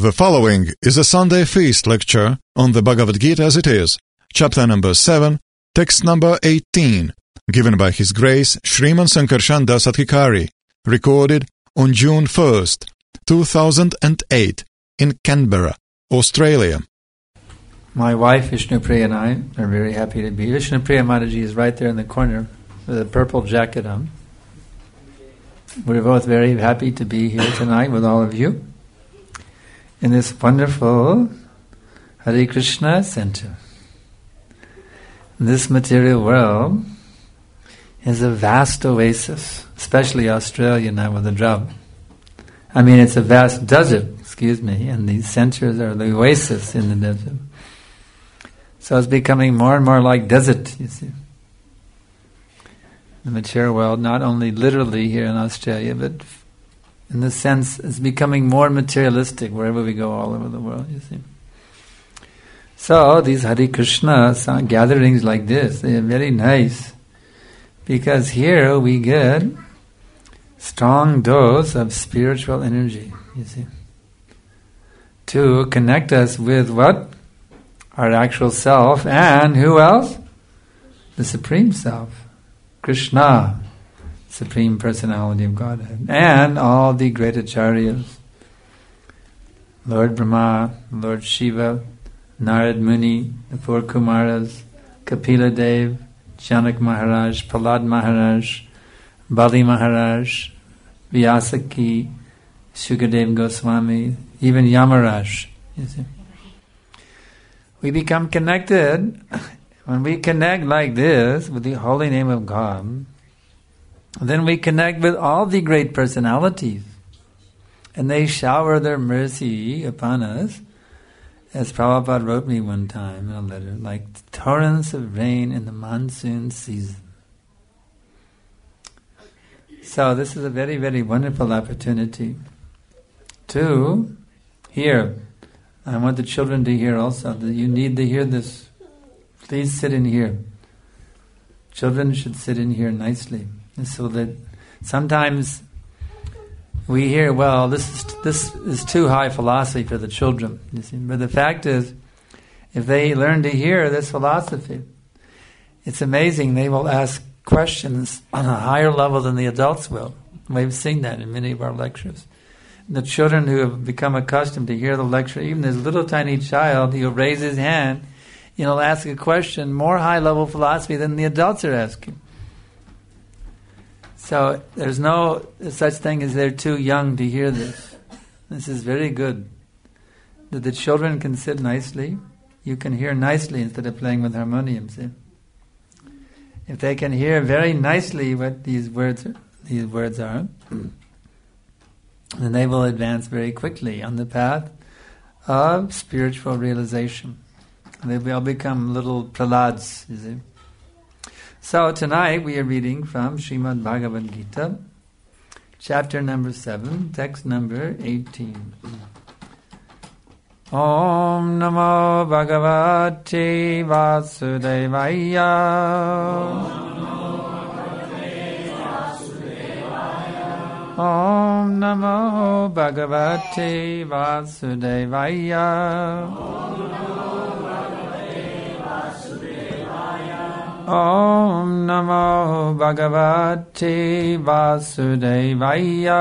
The following is a Sunday feast lecture on the Bhagavad Gita as it is, chapter number 7, text number 18, given by His Grace Sriman Sankarshan Das Adhikari, recorded on June 1st, 2008, in Canberra, Australia. My wife Vishnupriya and I are very happy to be. Vishnupriya Mataji is right there in the corner with a purple jacket on. We're both very happy to be here tonight with all of you in this wonderful Hare Krishna center. This material world is a vast oasis, especially Australia now with the drought. I mean, it's a vast desert, and these centers are the oasis in the desert. So it's becoming more and more like desert, you see. The material world, not only literally here in Australia, but in the sense it's becoming more materialistic wherever we go all over the world, you see. So these Hare Krishna gatherings like this, they are very nice, because here we get strong dose of spiritual energy, you see, to connect us with what? Our actual self, and who else? The Supreme Self, Krishna, Supreme Personality of Godhead, and all the great acharyas, Lord Brahma, Lord Shiva, Narad Muni, the four Kumaras, Kapila Dev, Janak Maharaj, Prahlad Maharaj, Bali Maharaj, Vyasaki, Shukadev Goswami, even Yamaraj, you see. We become connected. When we connect like this with the holy name of God, then we connect with all the great personalities, and they shower their mercy upon us, as Prabhupada wrote me one time in a letter, like torrents of rain in the monsoon season. So this is a very, very wonderful opportunity to hear. I want the children to hear also, that you need to hear this. Please sit in here. Children should sit in here nicely, so that sometimes we hear, well, this is too high philosophy for the children, you see. But the fact is, if they learn to hear this philosophy, it's amazing, they will ask questions on a higher level than the adults will. We've seen that in many of our lectures. The children who have become accustomed to hear the lecture, even this little tiny child, he'll raise his hand, he'll ask a question, more high-level philosophy than the adults are asking. So there's no such thing as they're too young to hear this. This is very good. That the children can sit nicely, you can hear nicely instead of playing with harmonium, see? If they can hear very nicely what these words are, then they will advance very quickly on the path of spiritual realization. They will become little Prahlads, you see. So tonight we are reading from Srimad Bhagavad Gita, chapter number 7, text number 18. Om Namo Bhagavate Vasudevaya. Om Namo Bhagavate Vasudevaya. Om Namo Bhagavate Vasudevaya.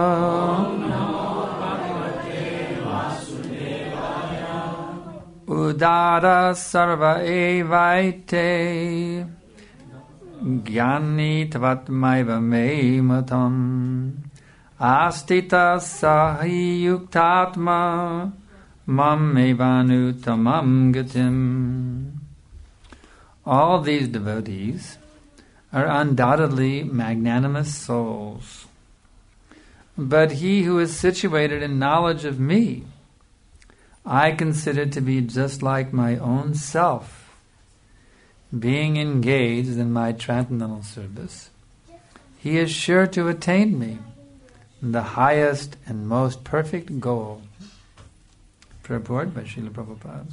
Udara Sarva Evaite Gyani Tavatmaiva Me Matam Astita Sahi Yuktatma Mam Evanutamam Gatim. All these devotees are undoubtedly magnanimous souls. But he who is situated in knowledge of me, I consider to be just like my own self, being engaged in my transcendental service. He is sure to attain me, the highest and most perfect goal. Purport by Srila Prabhupada.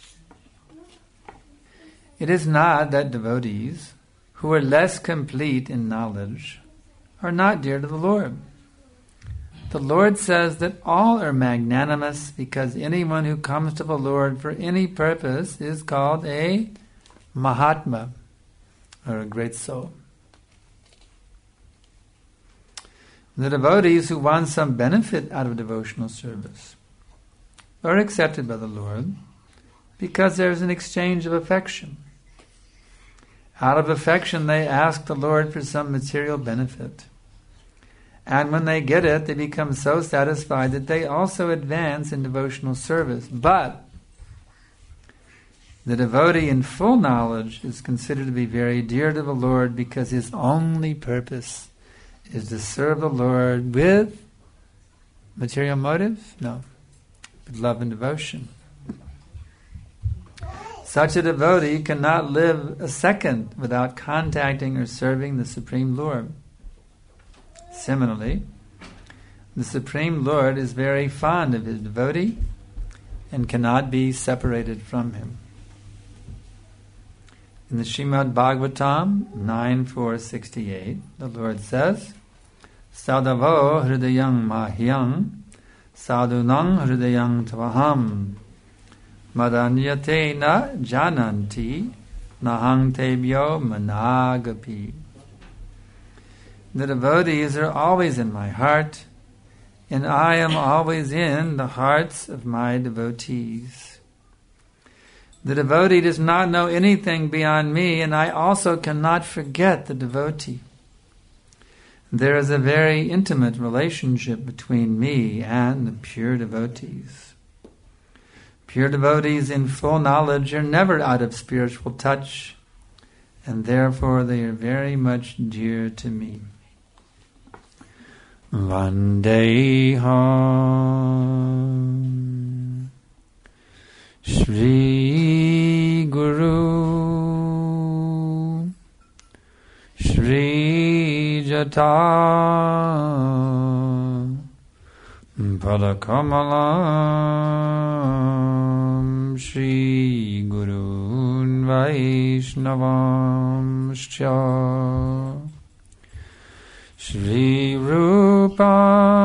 It is not that devotees who are less complete in knowledge are not dear to the Lord. The Lord says that all are magnanimous because anyone who comes to the Lord for any purpose is called a Mahatma, or a great soul. The devotees who want some benefit out of devotional service are accepted by the Lord because there's an exchange of affection. Out of affection, they ask the Lord for some material benefit. And when they get it, they become so satisfied that they also advance in devotional service. But the devotee in full knowledge is considered to be very dear to the Lord because his only purpose is to serve the Lord with material motive? No. With love and devotion. Such a devotee cannot live a second without contacting or serving the Supreme Lord. Similarly, the Supreme Lord is very fond of his devotee and cannot be separated from him. In the Srimad Bhagavatam 9.468, the Lord says, Sadhavo hridayang mahyang sadhunang hridayang tvaham madanyate na jananti nahang tebyo managapi. The devotees are always in my heart, and I am always in the hearts of my devotees. The devotee does not know anything beyond me, and I also cannot forget the devotee. There is a very intimate relationship between me and the pure devotees. Pure devotees in full knowledge are never out of spiritual touch, and therefore they are very much dear to me. Vandeham Shri Guru Shri Jata Padakamalam Shri Gurun Vaishnavam Shcha Shri Rupa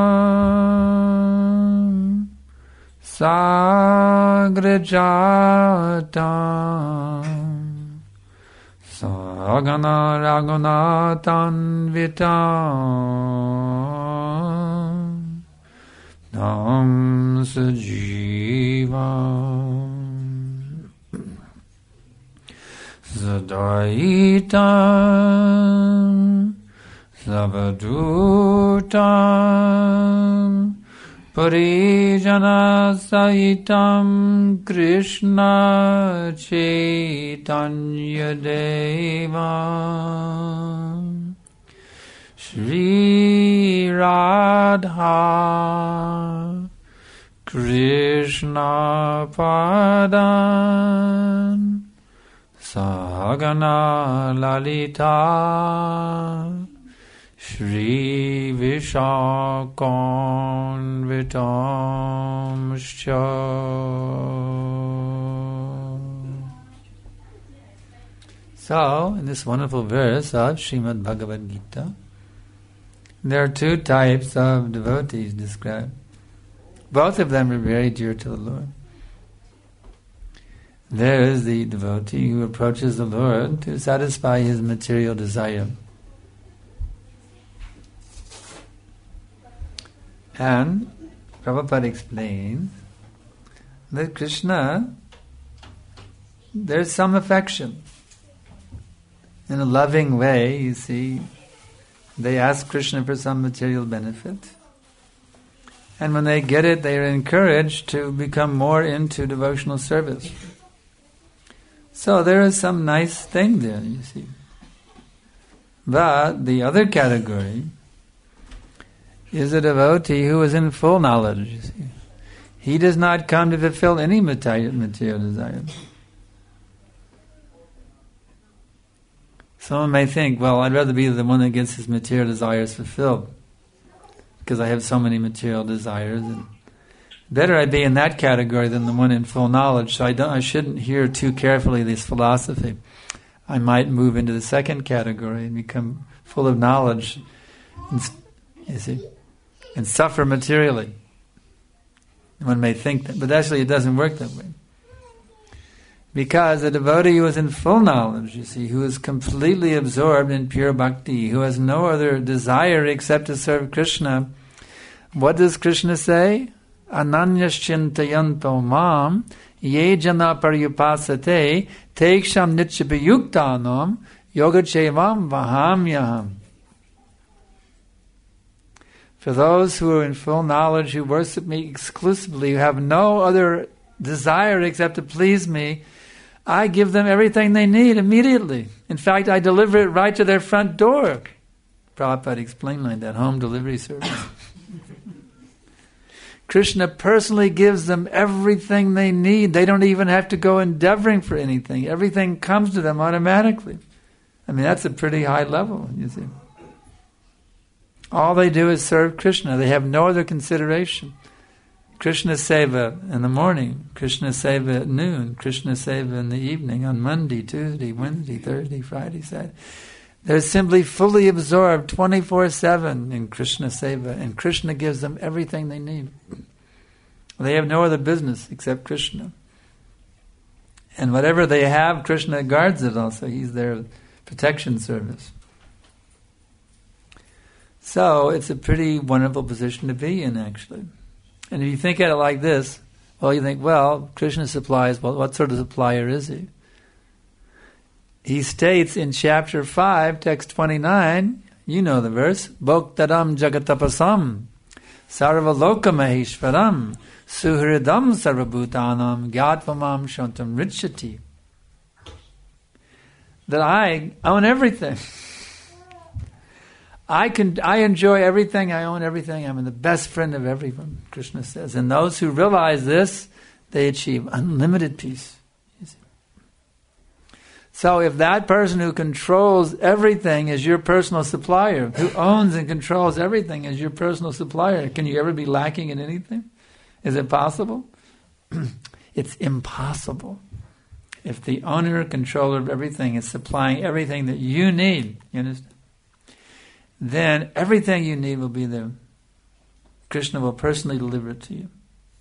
Sagrajatam Sagana Raghunathan Vitam Nam Sajivam Zadaitam Savadutam Parijana Sahitam Krishna Chaitanya Deva Shri Radha Krishna Padan Sagana Lalita Shri Vishakanvitam Shcha. So, in this wonderful verse of Srimad Bhagavad Gita, there are two types of devotees described. Both of them are very dear to the Lord. There is the devotee who approaches the Lord to satisfy his material desire. And Prabhupada explains that Krishna, there's some affection. In a loving way, you see, they ask Krishna for some material benefit. And when they get it, they are encouraged to become more into devotional service. So there is some nice thing there, you see. But the other category is a devotee who is in full knowledge, you see. He does not come to fulfill any material desire. Someone may think, well, I'd rather be the one that gets his material desires fulfilled, because I have so many material desires, and better I be in that category than the one in full knowledge. So I shouldn't hear too carefully this philosophy. I might move into the second category and become full of knowledge. You see, and suffer materially. One may think that, but actually it doesn't work that way. Because a devotee who is in full knowledge, you see, who is completely absorbed in pure bhakti, who has no other desire except to serve Krishna, what does Krishna say? Ananyaschintayanto mam ye jana paryupasate teksham nityapayuktanam yogachevam vahamyaham. For those who are in full knowledge, who worship me exclusively, who have no other desire except to please me, I give them everything they need immediately. In fact, I deliver it right to their front door. Prabhupada explained like that, home delivery service. Krishna personally gives them everything they need. They don't even have to go endeavoring for anything. Everything comes to them automatically. I mean, that's a pretty high level, you see. All they do is serve Krishna. They have no other consideration. Krishna Seva in the morning, Krishna Seva at noon, Krishna Seva in the evening, on Monday, Tuesday, Wednesday, Thursday, Friday, Saturday. They're simply fully absorbed 24/7 in Krishna Seva, and Krishna gives them everything they need. They have no other business except Krishna. And whatever they have, Krishna guards it also. He's their protection service. So it's a pretty wonderful position to be in, actually. And if you think at it like this, well, you think, well, Krishna supplies, well, what sort of supplier is he? He states in chapter 5, text 29, you know the verse, Bhoktaram jagatapasam, sarvaloka maheshwaram, suhridam sarvabhutanam, gyatvam shantam richati. That I own everything. I enjoy everything, I own everything, I'm the best friend of everyone, Krishna says. And those who realize this, they achieve unlimited peace. So if that person who controls everything is your personal supplier, who owns and controls everything is your personal supplier, can you ever be lacking in anything? Is it possible? It's impossible. If the owner, controller of everything is supplying everything that you need, you understand? Then everything you need will be there. Krishna will personally deliver it to you.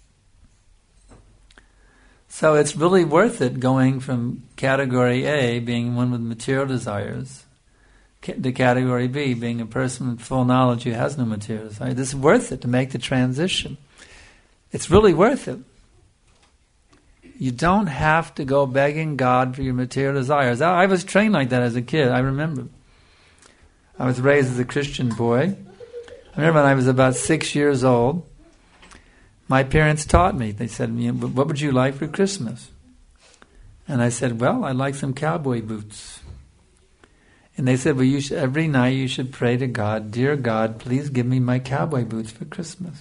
So it's really worth it going from category A, being one with material desires, to category B, being a person with full knowledge who has no material desires. This is worth it to make the transition. It's really worth it. You don't have to go begging God for your material desires. I was trained like that as a kid, I remember. I was raised as a Christian boy. I remember when I was about 6 years old, my parents taught me. They said, what would you like for Christmas? And I said, well, I'd like some cowboy boots. And they said, well, every night you should pray to God, dear God, please give me my cowboy boots for Christmas.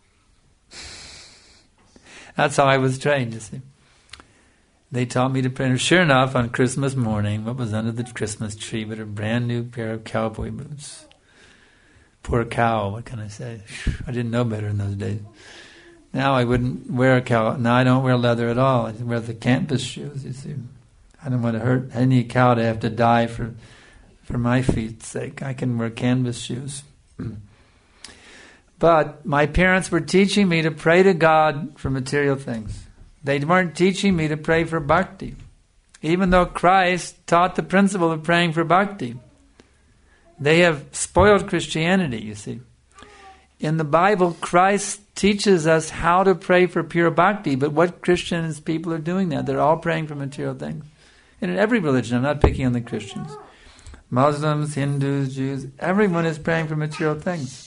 That's how I was trained, you see. They taught me to pray. And sure enough, on Christmas morning, what was under the Christmas tree but a brand new pair of cowboy boots. Poor cow, what can I say? I didn't know better in those days. Now I wouldn't wear a cow. Now I don't wear leather at all. I wear the campus shoes, you see. I don't want to hurt any cow to have to die for my feet's sake. I can wear canvas shoes. But my parents were teaching me to pray to God for material things. They weren't teaching me to pray for bhakti. Even though Christ taught the principle of praying for bhakti. They have spoiled Christianity, you see. In the Bible, Christ teaches us how to pray for pure bhakti, but what Christians people are doing now? They're all praying for material things. And in every religion, I'm not picking on the Christians. Muslims, Hindus, Jews, everyone is praying for material things.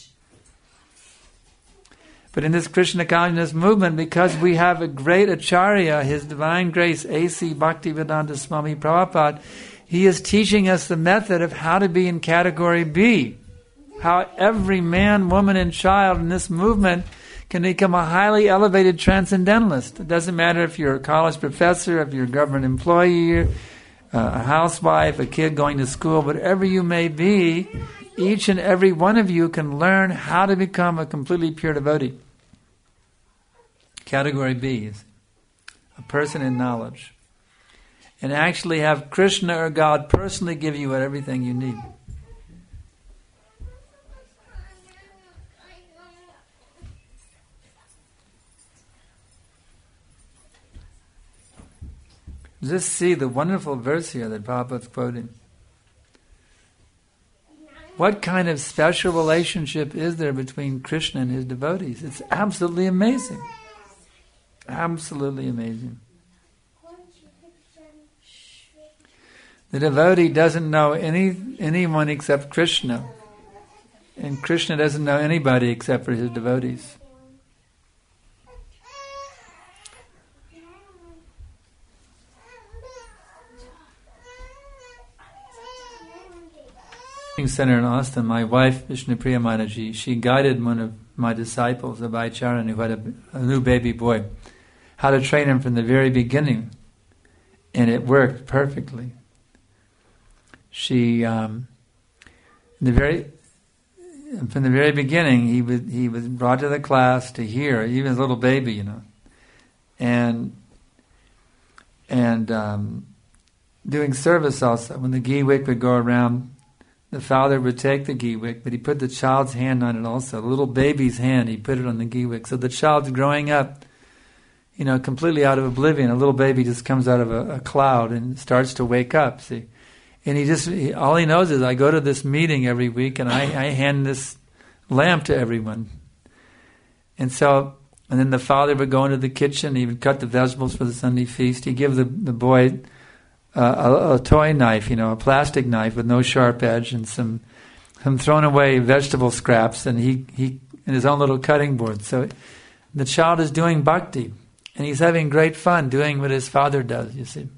But in this Krishna consciousness movement, because we have a great Acharya, His Divine Grace, A.C. Bhaktivedanta Swami Prabhupada, he is teaching us the method of how to be in category B. How every man, woman, and child in this movement can become a highly elevated transcendentalist. It doesn't matter if you're a college professor, if you're a government employee, a housewife, a kid going to school, whatever you may be, each and every one of you can learn how to become a completely pure devotee. Category B is a person in knowledge. And actually have Krishna or God personally give you everything you need. Just see the wonderful verse here that Prabhupada's quoting. What kind of special relationship is there between Krishna and his devotees? It's absolutely amazing. Absolutely amazing. The devotee doesn't know anyone except Krishna. And Krishna doesn't know anybody except for his devotees. Center in Austin, my wife, Vishnupriya Mataji, she guided one of my disciples, Abhay Charan, who had a new baby boy, how to train him from the very beginning. And it worked perfectly. She, from the very beginning, he was brought to the class to hear, even as a little baby, and doing service also. When the ghee wick would go around, the father would take the ghee wick, but he put the child's hand on it also, the little baby's hand, he put it on the ghee wick. So the child's growing up, completely out of oblivion. A little baby just comes out of a cloud and starts to wake up, see. And all he knows is, I go to this meeting every week and I hand this lamp to everyone. And then the father would go into the kitchen, he would cut the vegetables for the Sunday feast, he'd give the boy a toy knife, a plastic knife with no sharp edge and some thrown away vegetable scraps, and he in his own little cutting board. So the child is doing bhakti, and he's having great fun doing what his father does, you see.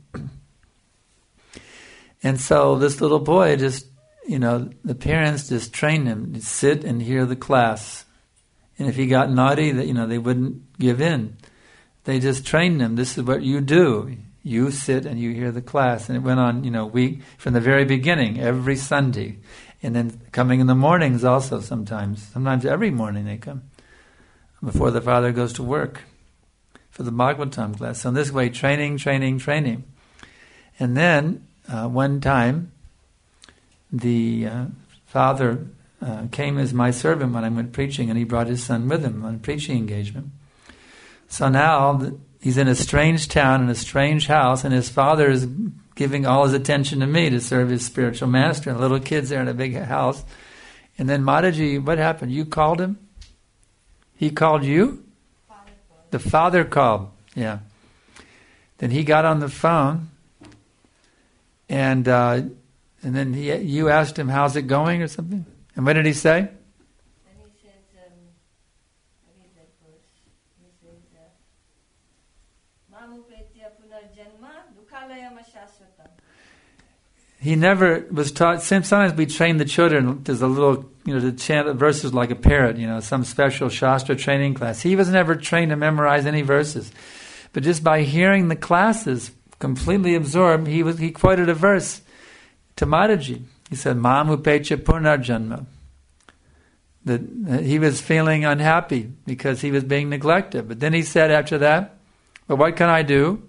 And so this little boy just, the parents just trained him to sit and hear the class. And if he got naughty, they wouldn't give in. They just trained him. This is what you do. You sit and you hear the class. And it went on, from the very beginning, every Sunday. And then coming in the mornings also sometimes. Sometimes every morning they come. Before the father goes to work for the Bhagavatam class. So in this way, training. And then, one time, the father came as my servant when I went preaching, and he brought his son with him on a preaching engagement. So now he's in a strange town, in a strange house, and his father is giving all his attention to me to serve his spiritual master. And little kids there in a big house. And then Mataji, what happened? You called him? He called you? The father called. Yeah. Then he got on the phone, and then you asked him, how's it going or something? And what did he say? Then he said, what is that verse? He says, Mamupetya punarjanma dukhalayam shashvatam. He never was taught. Sometimes we train the children. There's a little, to chant verses like a parrot. Some special Shastra training class. He was never trained to memorize any verses, but just by hearing the classes, completely absorbed, he quoted a verse to Mataji. He said, Mamupecha punarjanma. That he was feeling unhappy because he was being neglected. But then he said after that, well, what can I do?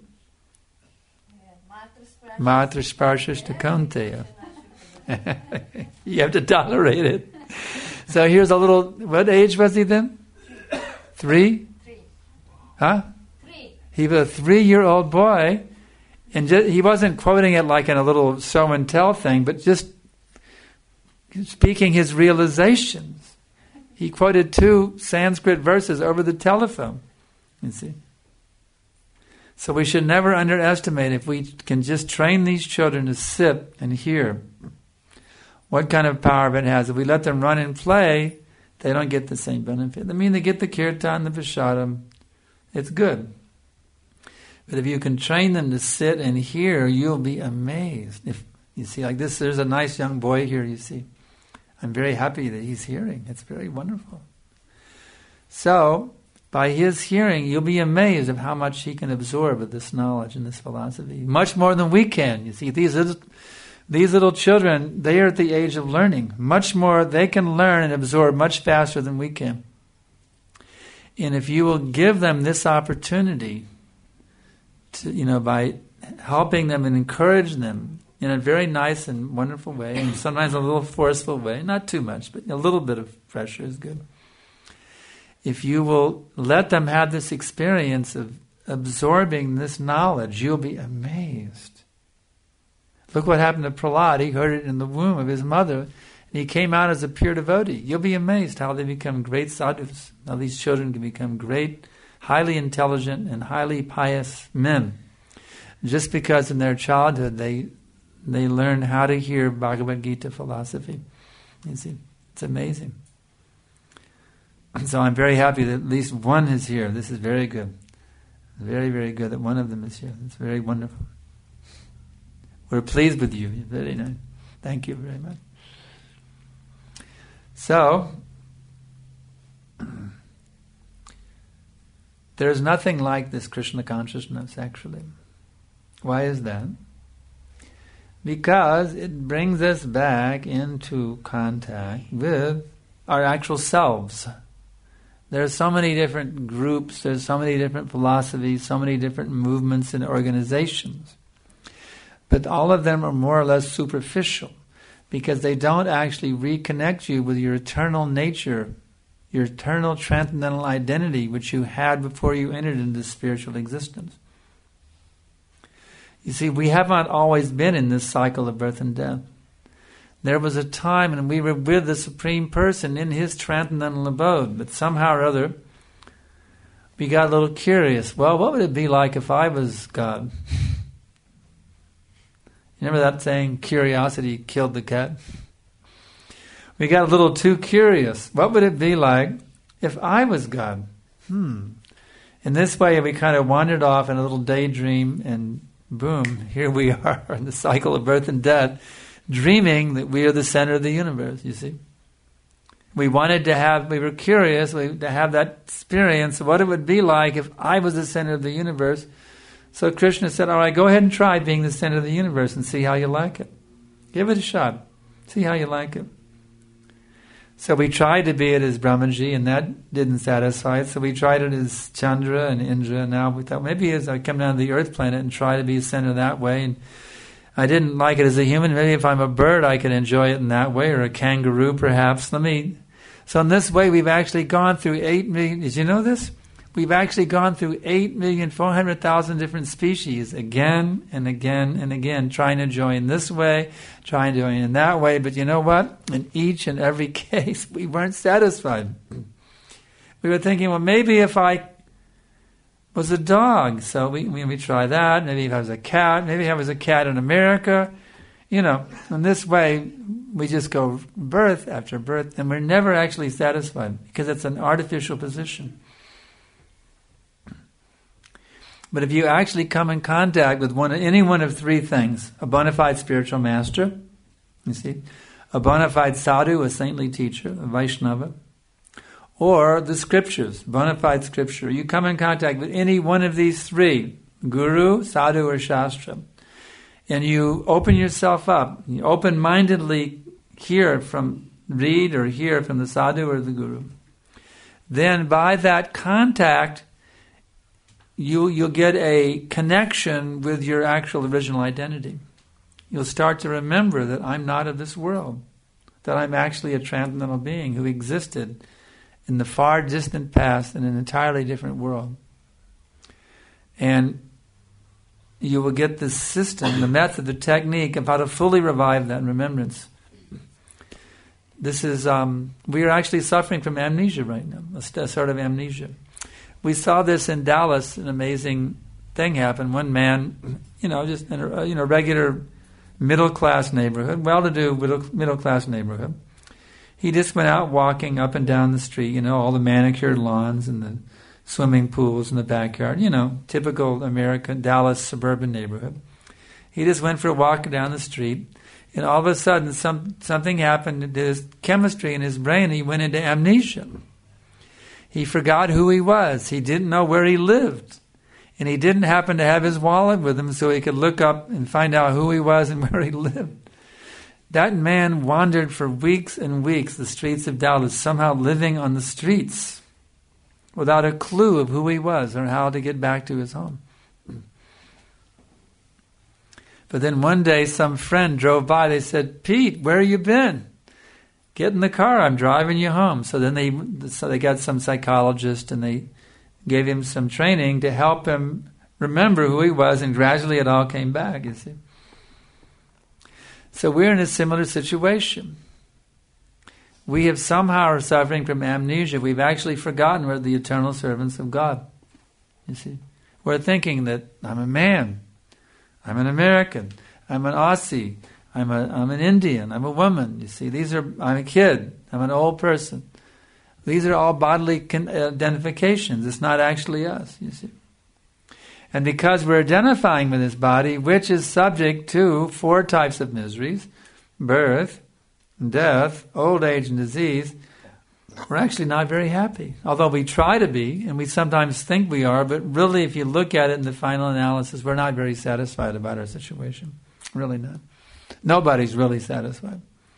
Matra sparshas to Kaunteya. You have to tolerate it. So here's a little, what age was he then? 3? Huh? 3. He was a 3-year-old boy, and he wasn't quoting it like in a little show and tell thing, but just speaking his realizations. He quoted 2 Sanskrit verses over the telephone, you see. So we should never underestimate, if we can just train these children to sit and hear, what kind of power it has. If we let them run and play, they don't get the same benefit. They get the kirtan, the prashadam, it's good. But if you can train them to sit and hear, you'll be amazed. If you see, like this, there's a nice young boy here, you see. I'm very happy that he's hearing. It's very wonderful. So, by his hearing, you'll be amazed of how much he can absorb of this knowledge and this philosophy. Much more than we can. You see, these little children, they are at the age of learning. Much more, they can learn and absorb much faster than we can. And if you will give them this opportunity to, by helping them and encouraging them in a very nice and wonderful way, and sometimes a little forceful way, not too much, but a little bit of pressure is good. If you will let them have this experience of absorbing this knowledge, you'll be amazed. Look what happened to Prahlad. He heard it in the womb of his mother, and he came out as a pure devotee. You'll be amazed how they become great sadhus, how these children can become great, highly intelligent and highly pious men. Just because in their childhood they learn how to hear Bhagavad Gita philosophy. You see, it's amazing. So I'm very happy that at least one is here. This is very good. Very, very good that one of them is here. It's very wonderful. We're pleased with you. You're very nice. Thank you very much. So, there's nothing like this Krishna consciousness, actually. Why is that? Because it brings us back into contact with our actual selves. There are so many different groups, there's so many different philosophies, so many different movements and organizations. But all of them are more or less superficial because they don't actually reconnect you with your eternal nature, your eternal transcendental identity which you had before you entered into spiritual existence. You see, we have not always been in this cycle of birth and death. There was a time when we were with the Supreme Person in His transcendental abode, but somehow or other, we got a little curious. Well, what would it be like if I was God? You remember that saying, curiosity killed the cat? We got a little too curious. What would it be like if I was God? In this way, we kind of wandered off in a little daydream, and boom, here we are in the cycle of birth and death, dreaming that we are the center of the universe, you see. We were curious to have that experience of what it would be like if I was the center of the universe. So Krishna said, all right, go ahead and try being the center of the universe and see how you like it. Give it a shot. See how you like it. So we tried to be it as Brahmaji, and that didn't satisfy it. So we tried it as Chandra and Indra, and now we thought maybe as I come down to the earth planet and try to be center that way. And I didn't like it as a human. Maybe if I'm a bird, I could enjoy it in that way, or a kangaroo perhaps. So in this way, we've actually gone through 8 million. Did you know this? We've actually gone through 8,400,000 different species again and again and again, trying to join this way, trying to join in that way. But you know what? In each and every case, we weren't satisfied. We were thinking, well, maybe if I was a dog, so we try that. Maybe if I was a cat, maybe if I was a cat in America. In this way, we just go birth after birth, and we're never actually satisfied because it's an artificial position. But if you actually come in contact with any one of three things, a bona fide spiritual master, you see, a bona fide sadhu, a saintly teacher, a Vaishnava, or the scriptures, bona fide scripture, you come in contact with any one of these three, guru, sadhu, or shastra, and you open yourself up, you open-mindedly read or hear from the sadhu or the guru, then by that contact, you'll get a connection with your actual original identity. You'll start to remember that I'm not of this world, that I'm actually a transcendental being who existed in the far distant past in an entirely different world. And you will get the system, the method, the technique of how to fully revive that remembrance. This is, we are actually suffering from amnesia right now, a sort of amnesia. We saw this in Dallas, an amazing thing happened. One man, just in a regular middle-class neighborhood, well-to-do middle-class neighborhood, he just went out walking up and down the street, all the manicured lawns and the swimming pools in the backyard, typical American Dallas suburban neighborhood. He just went for a walk down the street, and all of a sudden something happened to his chemistry in his brain. He went into amnesia. He forgot who he was. He didn't know where he lived. And he didn't happen to have his wallet with him so he could look up and find out who he was and where he lived. That man wandered for weeks and weeks the streets of Dallas, somehow living on the streets without a clue of who he was or how to get back to his home. But then one day some friend drove by. They said, "Pete, where have you been? Get in the car, I'm driving you home." So then they got some psychologist and they gave him some training to help him remember who he was, and gradually it all came back, you see. So we're in a similar situation. We have somehow are suffering from amnesia. We've actually forgotten we're the eternal servants of God, you see. We're thinking that I'm a man, I'm an American, I'm an Aussie, I'm an Indian, I'm a woman, you see. I'm a kid, I'm an old person. These are all bodily identifications. It's not actually us, you see. And because we're identifying with this body, which is subject to 4 types of miseries, birth, death, old age, and disease, we're actually not very happy. Although we try to be, and we sometimes think we are, but really if you look at it in the final analysis, we're not very satisfied about our situation. Really not. Nobody's really satisfied.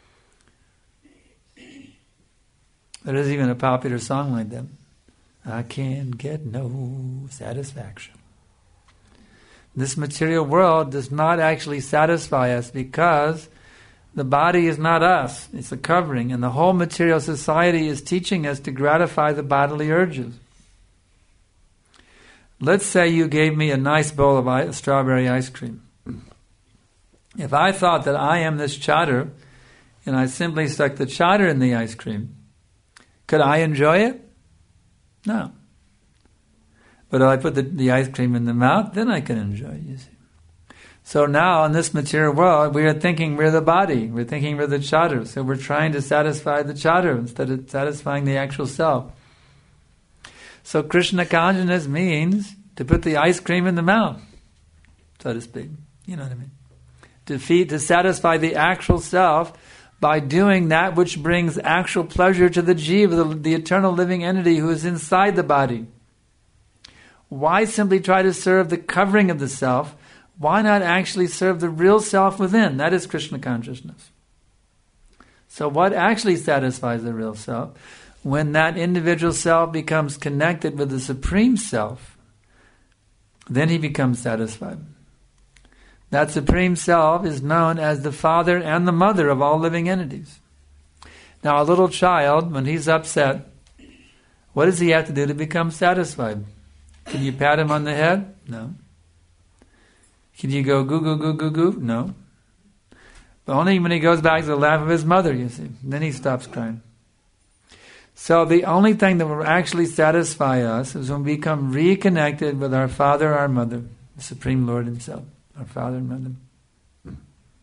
There is even a popular song like that. I can get no satisfaction. This material world does not actually satisfy us because the body is not us. It's a covering. And the whole material society is teaching us to gratify the bodily urges. Let's say you gave me a nice bowl of strawberry ice cream. If I thought that I am this chatur, and I simply stuck the chatur in the ice cream, could I enjoy it? No. But if I put the ice cream in the mouth, then I can enjoy it, you see. So now in this material world, we are thinking we're the body. We're thinking we're the chatur. So we're trying to satisfy the chatur instead of satisfying the actual self. So Krishna consciousness means to put the ice cream in the mouth, so to speak. You know what I mean? To satisfy the actual self by doing that which brings actual pleasure to the jiva, the eternal living entity who is inside the body. Why simply try to serve the covering of the self? Why not actually serve the real self within? That is Krishna consciousness. So what actually satisfies the real self? When that individual self becomes connected with the Supreme Self, then he becomes satisfied. That Supreme Self is known as the father and the mother of all living entities. Now a little child, when he's upset, what does he have to do to become satisfied? Can you pat him on the head? No. Can you go goo goo goo goo goo? No. But only when he goes back to the lap of his mother, you see. Then he stops crying. So the only thing that will actually satisfy us is when we become reconnected with our Father, our Mother, the Supreme Lord Himself, our Father and Mother.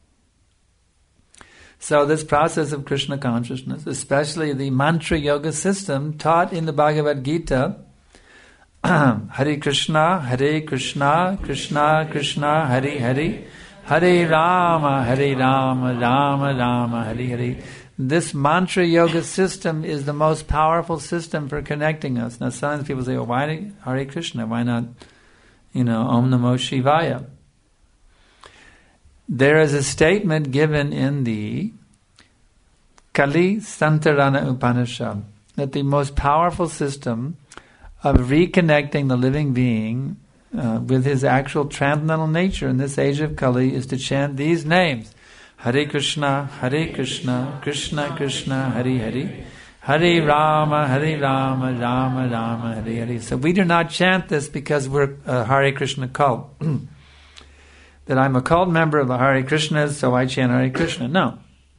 So this process of Krishna consciousness, especially the mantra yoga system taught in the Bhagavad Gita, Hare Krishna, Krishna Krishna, Hare Hare, Hare Rama, Rama Rama, Hare Hare. This mantra yoga system is the most powerful system for connecting us. Now sometimes people say, well, why Hare Krishna? Why not, Om Namo Shivaya? There is a statement given in the Kali Santarana Upanishad that the most powerful system of reconnecting the living being with his actual transcendental nature in this age of Kali is to chant these names. Hare Krishna, Krishna Krishna, Hare Hare, Hare Rama, Rama Rama, Hare Hare. So we do not chant this because we're a Hare Krishna cult. That I'm a cult member of the Hare Krishnas, so I chant Hare Krishna. No.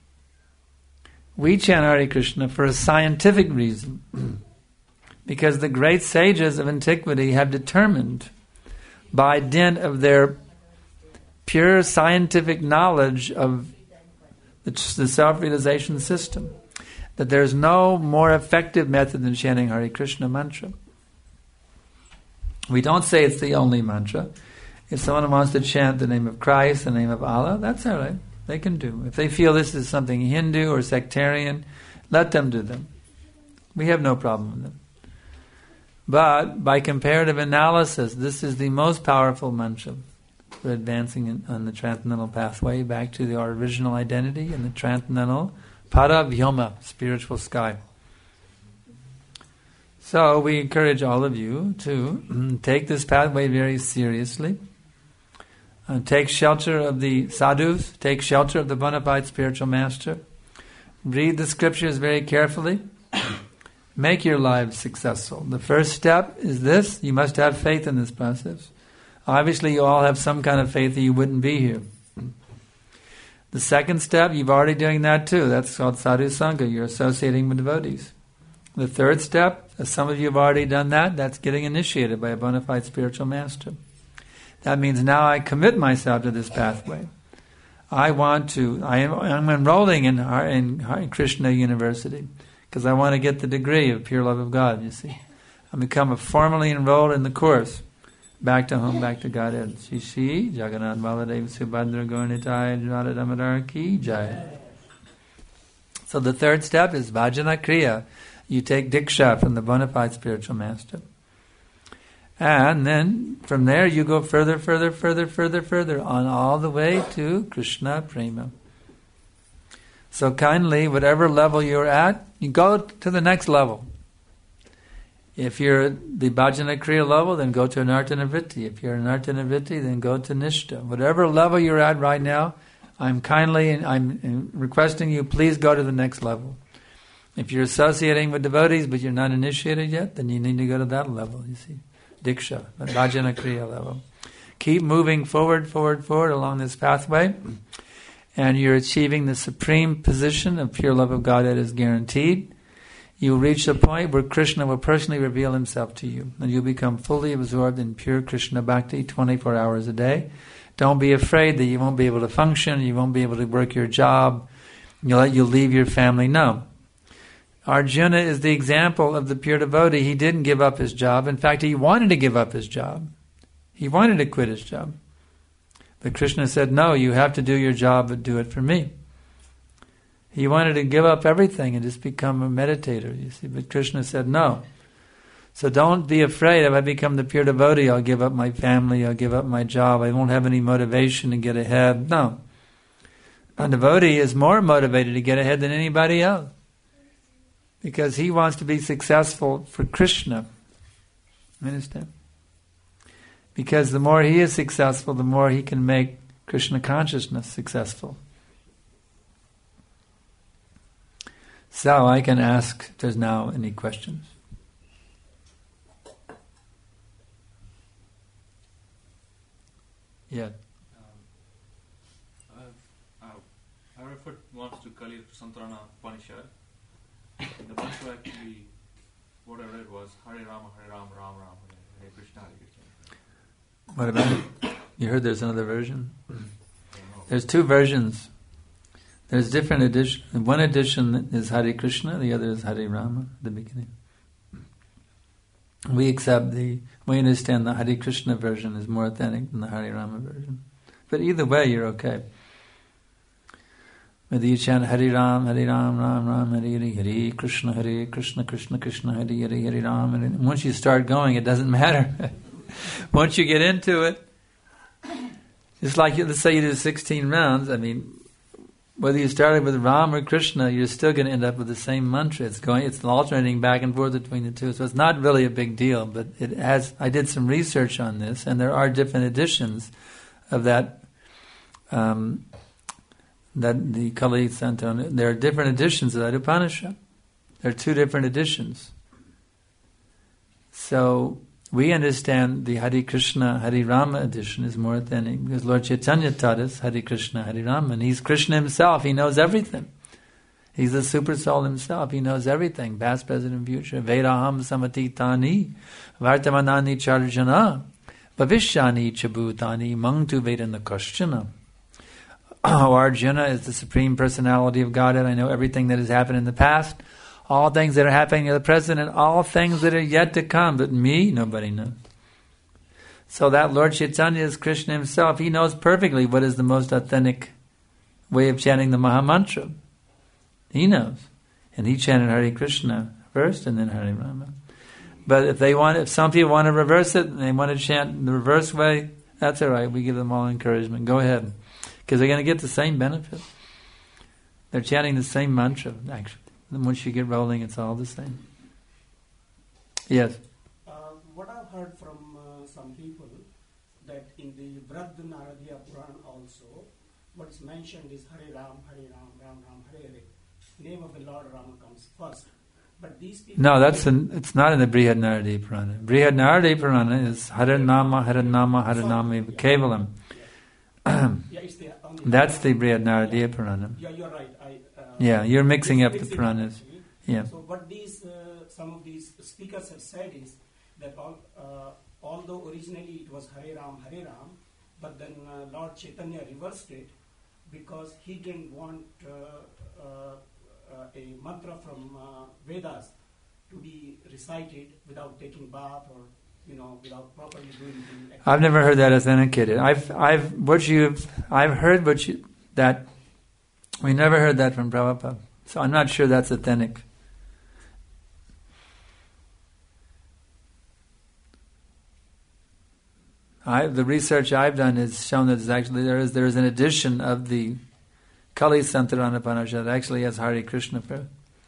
We chant Hare Krishna for a scientific reason. Because the great sages of antiquity have determined, by dint of their pure scientific knowledge of the self-realization system, that there's no more effective method than chanting Hare Krishna mantra. We don't say it's the only mantra. If someone wants to chant the name of Christ, the name of Allah, that's all right. They can do. If they feel this is something Hindu or sectarian, let them do them. We have no problem with them. But by comparative analysis, this is the most powerful mantra for advancing on the transcendental pathway back to our original identity in the transcendental Paravyoma, spiritual sky. So we encourage all of you to take this pathway very seriously. Take shelter of the sadhus, take shelter of the bona fide spiritual master. Read the scriptures very carefully. make your lives successful. The first step is this: you must have faith in this process. Obviously, you all have some kind of faith, or you wouldn't be here. The second step, you've already doing that too. That's called sadhu sangha. You're associating with devotees. The third step, as some of you have already done that, that's getting initiated by a bona fide spiritual master. That means now I commit myself to this pathway. I'm enrolling in Krishna University because I want to get the degree of pure love of God, you see. I become formally enrolled in the course. Back to home, back to Godhead. Shri Jagannath Baladev Subhadra Gaurnitai Radha Damodar Ki Jai. So the third step is Vajana Kriya. You take Diksha from the bona fide spiritual master. And then from there you go further on all the way to Krishna Prema. So kindly, whatever level you're at, you go to the next level. If you're at the Bhajana Kriya level, then go to Anartana Vritti. If you're Anartana Vritti, then go to Nishta. Whatever level you're at right now, I'm requesting you, please go to the next level. If you're associating with devotees but you're not initiated yet, then you need to go to that level, you see. Diksha, the Bhajana Kriya level. Keep moving forward along this pathway, and you're achieving the supreme position of pure love of God that is guaranteed. You'll reach the point where Krishna will personally reveal himself to you, and you'll become fully absorbed in pure Krishna Bhakti 24 hours a day. Don't be afraid that you won't be able to function, you won't be able to work your job, you'll leave your family. No. Arjuna is the example of the pure devotee. He didn't give up his job. In fact, he wanted to give up his job. He wanted to quit his job. But Krishna said, no, you have to do your job, but do it for me. He wanted to give up everything and just become a meditator, you see. But Krishna said, no. So don't be afraid. If I become the pure devotee, I'll give up my family, I'll give up my job, I won't have any motivation to get ahead. No. A devotee is more motivated to get ahead than anybody else, because he wants to be successful for Krishna. You understand? Because the more he is successful, the more he can make Krishna consciousness successful. So I can ask if there's now any questions. Yeah. I referred once to Kali Santarana Upanishad. The bunch actually, what I read was Hare Rama, Rama Rama, Hare Krishna, Hare Krishna. What about it? You heard there's another version? There's two versions. There's different editions. One edition is Hare Krishna, the other is Hare Rama at the beginning. We understand the Hare Krishna version is more authentic than the Hare Rama version. But either way, you're okay. Whether you chant Hare Ram, Ram Ram, Hare Hare, Hare Krishna, Krishna Krishna, Hare Hare, Hare Ram. And once you start going, it doesn't matter. Once you get into it, it's like, let's say you do 16 rounds, whether you started with Ram or Krishna, you're still going to end up with the same mantra. It's alternating back and forth between the two. So it's not really a big deal, but I did some research on this, and there are different editions of that, the Kali Santana. There are different editions of that Upanishad. There are two different editions. So we understand the Hare Krishna, Hare Rama edition is more authentic because Lord Chaitanya taught us Hare Krishna, Hare Rama, and he's Krishna himself. He knows everything. He's the super soul himself. He knows everything. Past, present, and future. Vedaham samatitani, vartamanani charjana, bhavishyani chabhutani, mangtu vedana kashyana. Arjuna is the Supreme Personality of Godhead. I know everything that has happened in the past, all things that are happening in the present, and all things that are yet to come. But me, nobody knows. So that Lord Chaitanya is Krishna himself. He knows perfectly what is the most authentic way of chanting the Maha Mantra. He knows. And he chanted Hare Krishna first and then Hare Rama. But if some people want to reverse it and they want to chant the reverse way, that's all right. We give them all encouragement. Go ahead. Because they're going to get the same benefit. They're chanting the same mantra, actually. And once you get rolling, it's all the same. Yes? What I've heard from some people, that in the Vrad Naradya Puran also, what's mentioned is Hare Ram, Ram Ram, Hare Hare. Name of the Lord Rama comes first. But these people... No, it's not in the Brihad Naradi Purana. Brihad Naradi Purana is Haranama, Haranama, Haranama Kevalam. Yeah, it's the only That's the Brihad Naradi Purana. Yeah, you're right. Yeah, you're mixing up the mixing Puranas. actually. Yeah. So what some of these speakers have said is that although originally it was Hare Ram, but then Lord Chaitanya reversed it because he didn't want a mantra from Vedas to be recited without taking bath or without properly doing the... I've never heard that authenticated. I've heard that we never heard that from Prabhupada. So I'm not sure that's authentic. The research I've done has shown that there is an edition of the Kali Santarana Upanishad that actually has Hare Krishna prayer.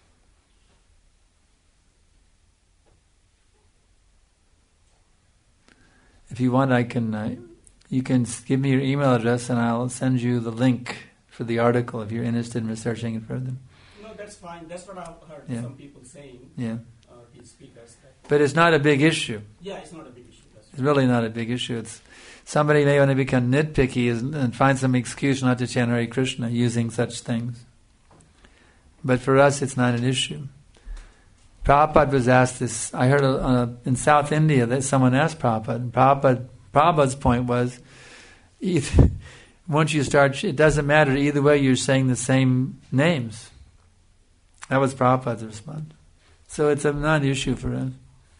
If you want, you can give me your email address and I'll send you the link for the article if you're interested in researching it further. No, that's fine. That's what I've heard some people saying. Yeah. These speakers. But it's not a big issue. Yeah, it's not a big issue. It's really not a big issue. It's somebody may want to become nitpicky and find some excuse not to chant Hare Krishna using such things. But for us, it's not an issue. Prabhupada was asked this. I heard in South India that someone asked Prabhupada. And Prabhupada's point was, once you start, it doesn't matter. Either way, you're saying the same names. That was Prabhupada's response. So it's a non-issue for us.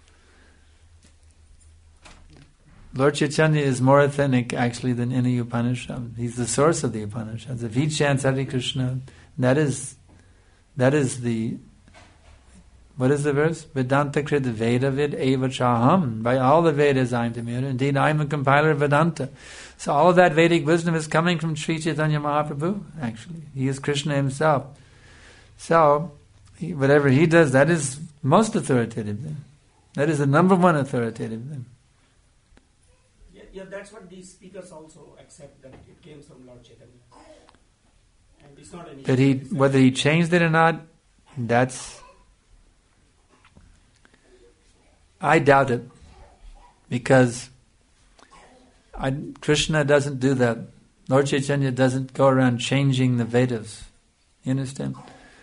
Lord Chaitanya is more authentic actually than any Upanishad. He's the source of the Upanishads. If he chants Hare Krishna, that is the, what is the verse? Vedanta Krit Vedavid Eva Chaham. By all the Vedas I am familiar. Indeed, I am a compiler of Vedanta. So all of that Vedic wisdom is coming from Sri Chaitanya Mahaprabhu, actually. He is Krishna himself. So, whatever he does, that is most authoritative then. That is the number one authoritative then. Yeah, that's what these speakers also accept, that it came from Lord Chaitanya. And it's not an issue. Whether he changed it or not, I doubt it. Because Krishna doesn't do that. Lord Chaitanya doesn't go around changing the Vedas. You understand?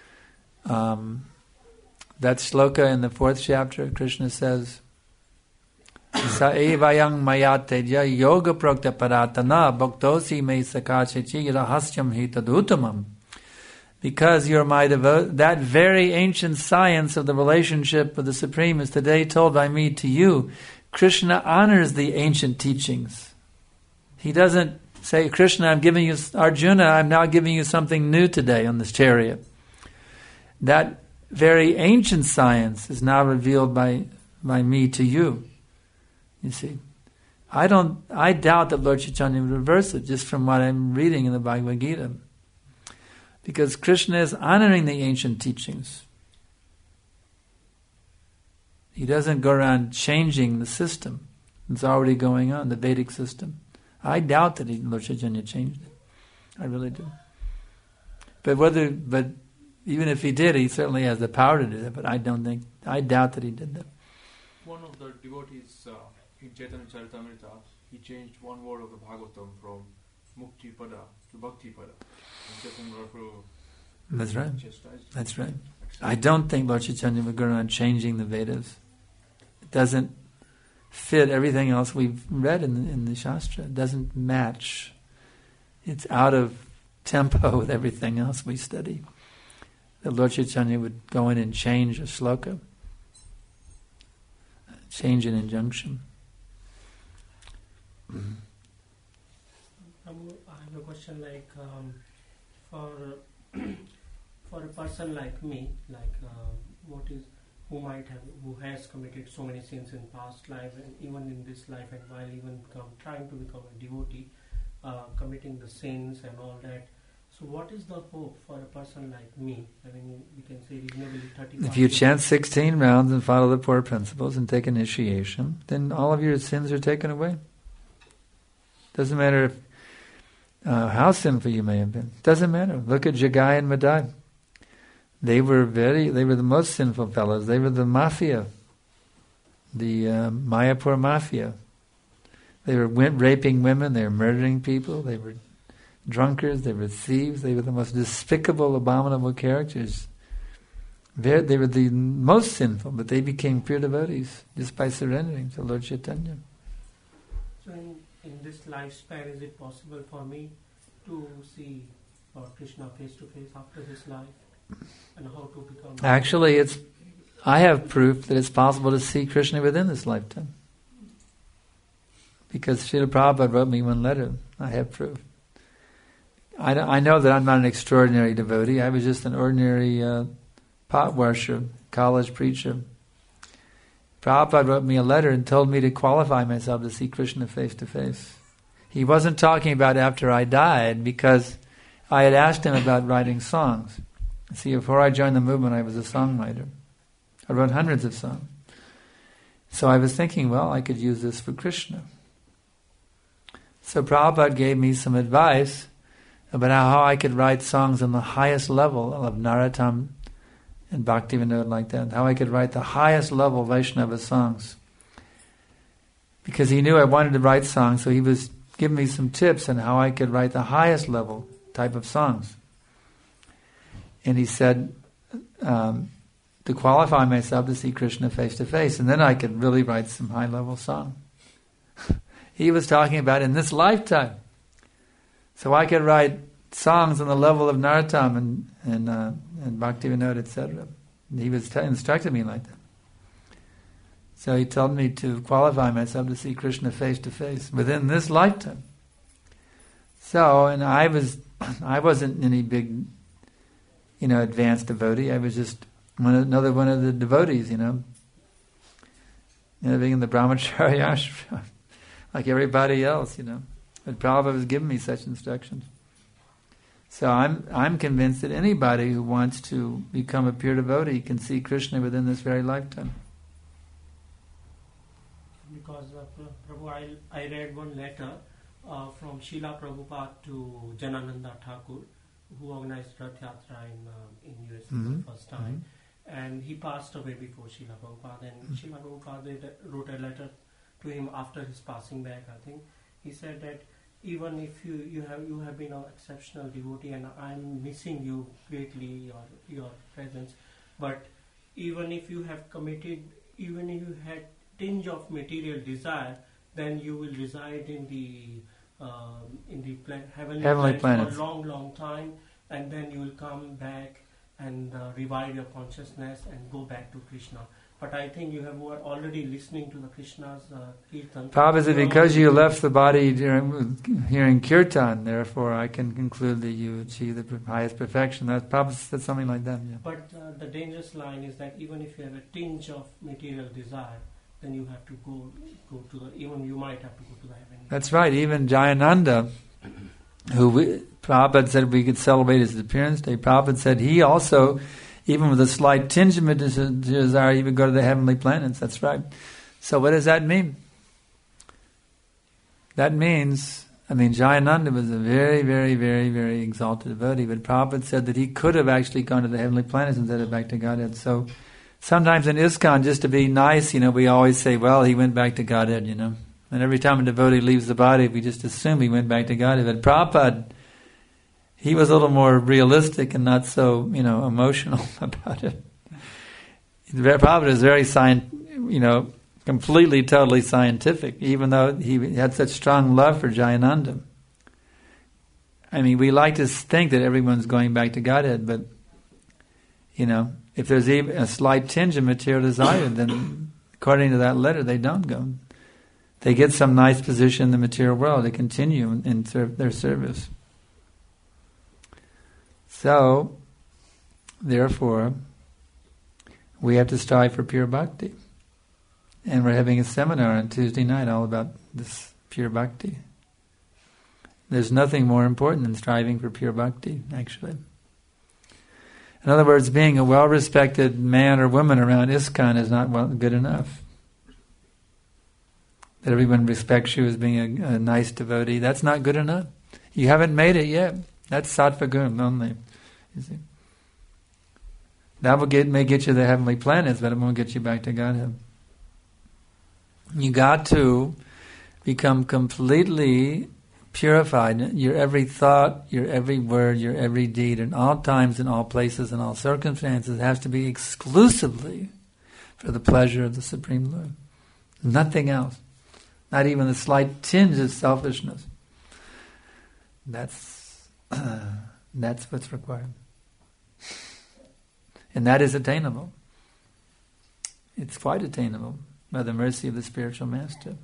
That shloka in the 4th chapter, Krishna says, Sa evayang mayateja yoga prokta paratana bhaktosi me sakachechi rahasyam hitadutamam. Because you're my devote, that very ancient science of the relationship with the Supreme is today told by me to you. Krishna honors the ancient teachings. He doesn't say, Krishna, I'm giving you, Arjuna, I'm now giving you something new today on this chariot. That very ancient science is now revealed by me to you. You see, I doubt that Lord Chaitanya would reverse it just from what I'm reading in the Bhagavad Gita. Because Krishna is honoring the ancient teachings. He doesn't go around changing the system that's already going on, the Vedic system. I doubt that Lord Chaitanya changed it. I really do. But even if he did, he certainly has the power to do that, but I doubt that he did that. One of the devotees in Chaitanya Charitamrita, he changed one word of the Bhagavatam from Mukti Pada to Bhakti Pada. That's right. That's right. I don't think Lord Chaitanya would go around changing the Vedas. It doesn't fit everything else we've read in the Shastra. It doesn't match. It's out of tempo with everything else we study. That Lord Chaitanya would go in and change a sloka, change an injunction. I have a question like for a person like me, who has committed so many sins in past life and even in this life, and while even trying to become a devotee, committing the sins and all that. So what is the hope for a person like me? I mean, we can say reasonably 30. If you chant 16 rounds and follow the 4 principles and take initiation, then all of your sins are taken away. Doesn't matter how sinful you may have been. Doesn't matter. Look at Jagai and Madai. they were the most sinful fellows. They were the mafia, the Mayapur mafia. They were raping women, they were murdering people, they were drunkards, they were thieves, they were the most despicable, abominable characters. They were the most sinful, but they became pure devotees just by surrendering to Lord Chaitanya. So in this lifespan, is it possible for me to see Lord Krishna face to face after this life? And how to become... Actually, I have proof that it's possible to see Krishna within this lifetime. Because Srila Prabhupada wrote me one letter. I have proof. I know that I'm not an extraordinary devotee. I was just an ordinary pot washer, college preacher. Prabhupada wrote me a letter and told me to qualify myself to see Krishna face to face. He wasn't talking about after I died, because I had asked him about writing songs. See, before I joined the movement, I was a songwriter. I wrote hundreds of songs. So I was thinking, well, I could use this for Krishna. So Prabhupada gave me some advice about how I could write songs on the highest level of Narottam and Bhaktivinoda like that, how I could write the highest level Vaishnava songs. Because he knew I wanted to write songs, so he was giving me some tips on how I could write the highest level type of songs. And he said to qualify myself to see Krishna face to face, and then I could really write some high level song. He was talking about in this lifetime. So I could write songs on the level of Narottam and Bhaktivinoda, etc. He was instructed me like that. So he told me to qualify myself to see Krishna face to face within this lifetime. So, and I wasn't any big, advanced devotee. I was just another one of the devotees, living in the brahmacharya ashram, like everybody else, But Prabhupada was giving me such instructions. So I'm convinced that anybody who wants to become a pure devotee can see Krishna within this very lifetime. Because Prabhu, I read one letter from Srila Prabhupada to Janananda Thakur, who organized Rath Yatra in US the first time, and he passed away before Srila Prabhupada. And Srila Prabhupada wrote a letter to him after his passing back. I think he said that even if you have been an exceptional devotee, and I'm missing you greatly, your presence, but even if you have committed, even if you had tinge of material desire, then you will reside in the heavenly planets for a long time, and then you will come back and revive your consciousness and go back to Krishna. But I think you have already listening to the Krishna's kirtan. Prabhupada, because you left the body during hearing kirtan, therefore I can conclude that you achieve the highest perfection. That Prabhupada said something like that. Yeah. But the dangerous line is that even if you have a tinge of material desire, then you have to go to you might have to go to the heaven. That's right. Even Jayananda, who Prabhupada said we could celebrate his appearance day, Prabhupada said he also, even with a slight tinge of desire, he would go to the heavenly planets. That's right. So what does that mean? That means, Jayananda was a very, very, very, very exalted devotee, but Prabhupada said that he could have actually gone to the heavenly planets instead of back to Godhead. So sometimes in ISKCON, just to be nice, we always say, well, he went back to Godhead, And every time a devotee leaves the body, we just assume he went back to Godhead. But Prabhupada, he was a little more realistic and not so, emotional about it. Prabhupada is very completely, totally scientific, even though he had such strong love for Jayananda. We like to think that everyone's going back to Godhead, but, if there's even a slight tinge of material desire, then according to that letter, they don't go. They get some nice position in the material world. They continue in their service. So, therefore, we have to strive for pure bhakti. And we're having a seminar on Tuesday night all about this pure bhakti. There's nothing more important than striving for pure bhakti, actually. In other words, being a well-respected man or woman around ISKCON is not good enough. That everyone respects you as being a nice devotee, that's not good enough. You haven't made it yet. That's sattva guna only, you see. That may get you to the heavenly planets, but it won't get you back to Godhead. You got to become completely purified. Your every thought, your every word, your every deed, in all times, in all places, in all circumstances, has to be exclusively for the pleasure of the Supreme Lord. Nothing else. Not even a slight tinge of selfishness. That's what's required. And that is attainable. It's quite attainable by the mercy of the spiritual master.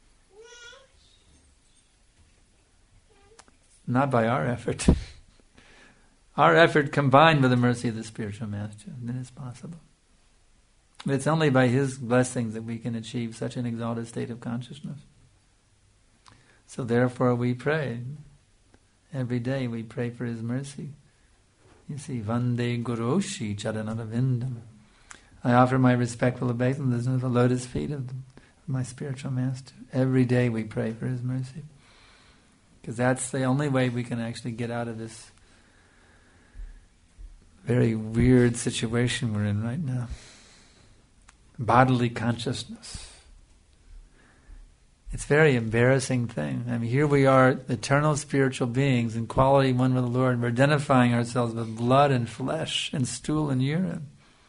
Not by our effort. Our effort combined with the mercy of the spiritual master, then it's possible. But it's only by his blessings that we can achieve such an exalted state of consciousness. So therefore we pray. Every day we pray for his mercy. You see, Vande Guroshi Charanavindam. I offer my respectful obeisance at the lotus feet of my spiritual master. Every day we pray for his mercy. Because that's the only way we can actually get out of this very weird situation we're in right now. Bodily consciousness. It's a very embarrassing thing. I mean, here we are, eternal spiritual beings in quality one with the Lord. We're identifying ourselves with blood and flesh and stool and urine.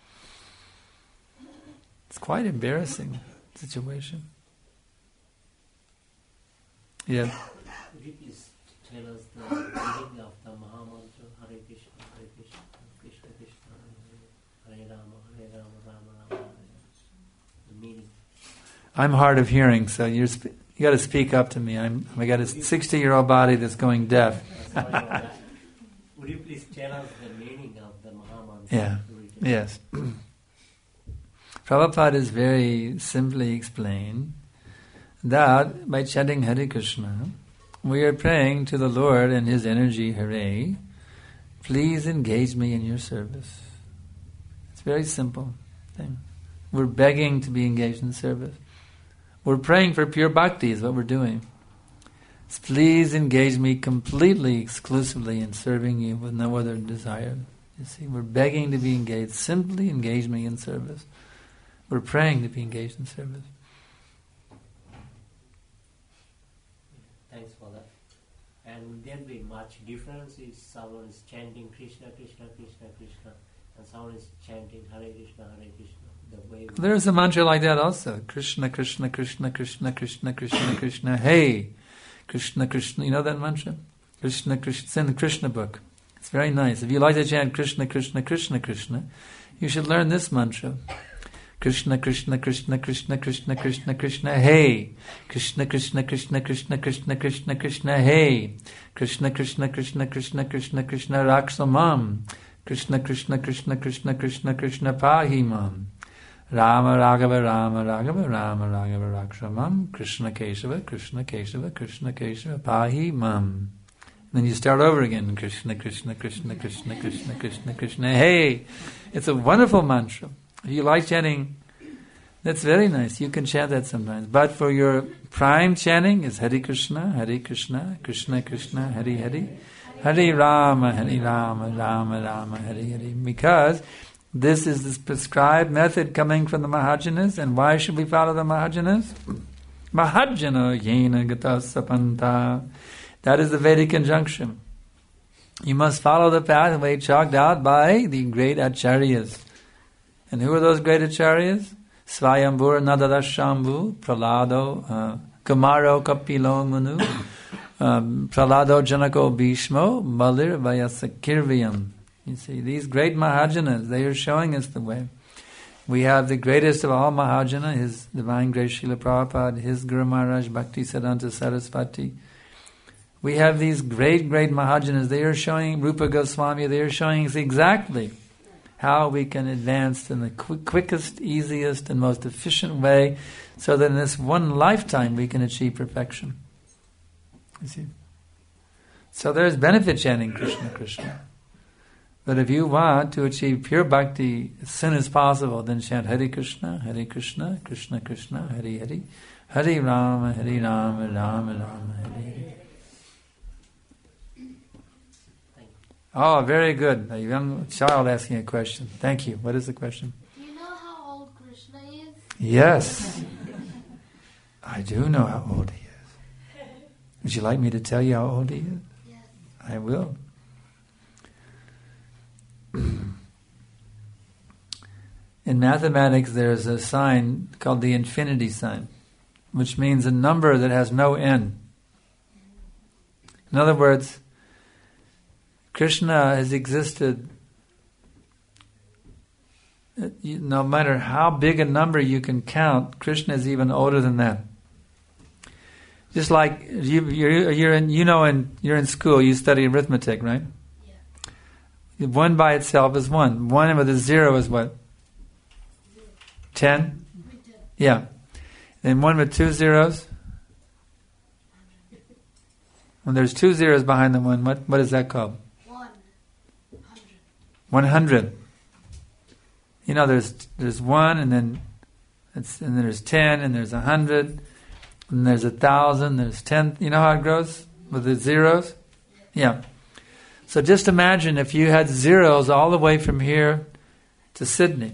It's quite embarrassing situation. Yeah. Could you please tell us the meaning of the Mahamantra Hare Krishna, Krishna Krishna, Hare Rama, Rama Rama. The meaning. I'm hard of hearing, so you got to speak up to me. I got a 60-year-old body that's going deaf. Would you please tell us the meaning of the Mahamantra? Yeah. Yes. Prabhupada has very simply explained that by chanting Hare Krishna, we are praying to the Lord and His energy, Hare, please engage me in your service. It's a very simple thing. We're begging to be engaged in service. We're praying for pure bhakti is what we're doing. So please engage me completely, exclusively in serving you with no other desire. You see, we're begging to be engaged. Simply engage me in service. We're praying to be engaged in service. Thanks for that. And would there be much difference if someone is chanting Krishna, Krishna, Krishna, Krishna, and someone is chanting Hare Krishna, Hare Krishna? There's a mantra like that also. Krishna, Krishna, Krishna, Krishna, Krishna, Krishna, Krishna, hey. Krishna, Krishna. You know that mantra? Krishna, Krishna. It's in the Krishna book. It's very nice. If you like to chant Krishna, Krishna, Krishna, Krishna, you should learn this mantra. Krishna, Krishna, Krishna, Krishna, Krishna, Krishna, Krishna, hey. Krishna, Krishna, Krishna, Krishna, Krishna, Krishna, Krishna, hey. Krishna, Krishna, Krishna, Krishna, Krishna, Krishna, Raksamam. Krishna, Krishna, Krishna, Krishna, Krishna, Krishna, Pahimam. Rama Raghava Rama Raghava Rama Raghava Rakshamam. Krishna Keshava Krishna Keshava Krishna Keshava Pahimam. Then you start over again. Krishna Krishna Krishna Krishna Krishna Krishna Krishna. Hey, it's a wonderful mantra. If you like chanting, that's very nice. You can chant that sometimes. But for your prime chanting is Hare Krishna, Krishna Krishna, Hare Hare, Hare Rama, Rama Rama, Hare Hare. Because this is the prescribed method coming from the Mahajanas. And why should we follow the Mahajanas? Mahajana yena gata sapanta. That is the Vedic conjunction. You must follow the pathway chalked out by the great acharyas. And who are those great acharyas? Svayambhura Nadadashambhu, Pralado, Kumaro Kapilo Manu, Pralado Janako Bhishmo, Malir Vyasakirviyam. You see, these great Mahajanas, they are showing us the way. We have the greatest of all Mahajana, His Divine Grace Srila Prabhupada, His Guru Maharaj Bhaktisiddhanta Saraswati. We have these great, great Mahajanas. They are showing, Rupa Goswami, they are showing us exactly how we can advance in the quickest, easiest, and most efficient way so that in this one lifetime we can achieve perfection. You see? So there's benefit chanting Krishna, Krishna. But if you want to achieve pure bhakti as soon as possible, then chant Hare Krishna, Krishna Krishna, Hare Hare, Hare Rama, Rama Rama, Hare Hare. Oh, very good. A young child asking a question. Thank you. What is the question? Do you know how old Krishna is? Yes. I do know how old he is. Would you like me to tell you how old he is? Yes. I will. In mathematics, there's a sign called the infinity sign, which means a number that has no end. In other words, Krishna has existed, no matter how big a number you can count, Krishna is even older than that. Just like you're in school, you study arithmetic, right? Yeah. 1 by itself is 1. 1 with a 0 is what? 10? Yeah. And 1 with 2 zeros? When there's 2 zeros behind the 1, what is that called? 100. You know, there's 1, and then there's 10, and there's 100, and there's 1,000, there's 10. You know how it grows with the zeros? Yeah. So just imagine if you had zeros all the way from here to Sydney.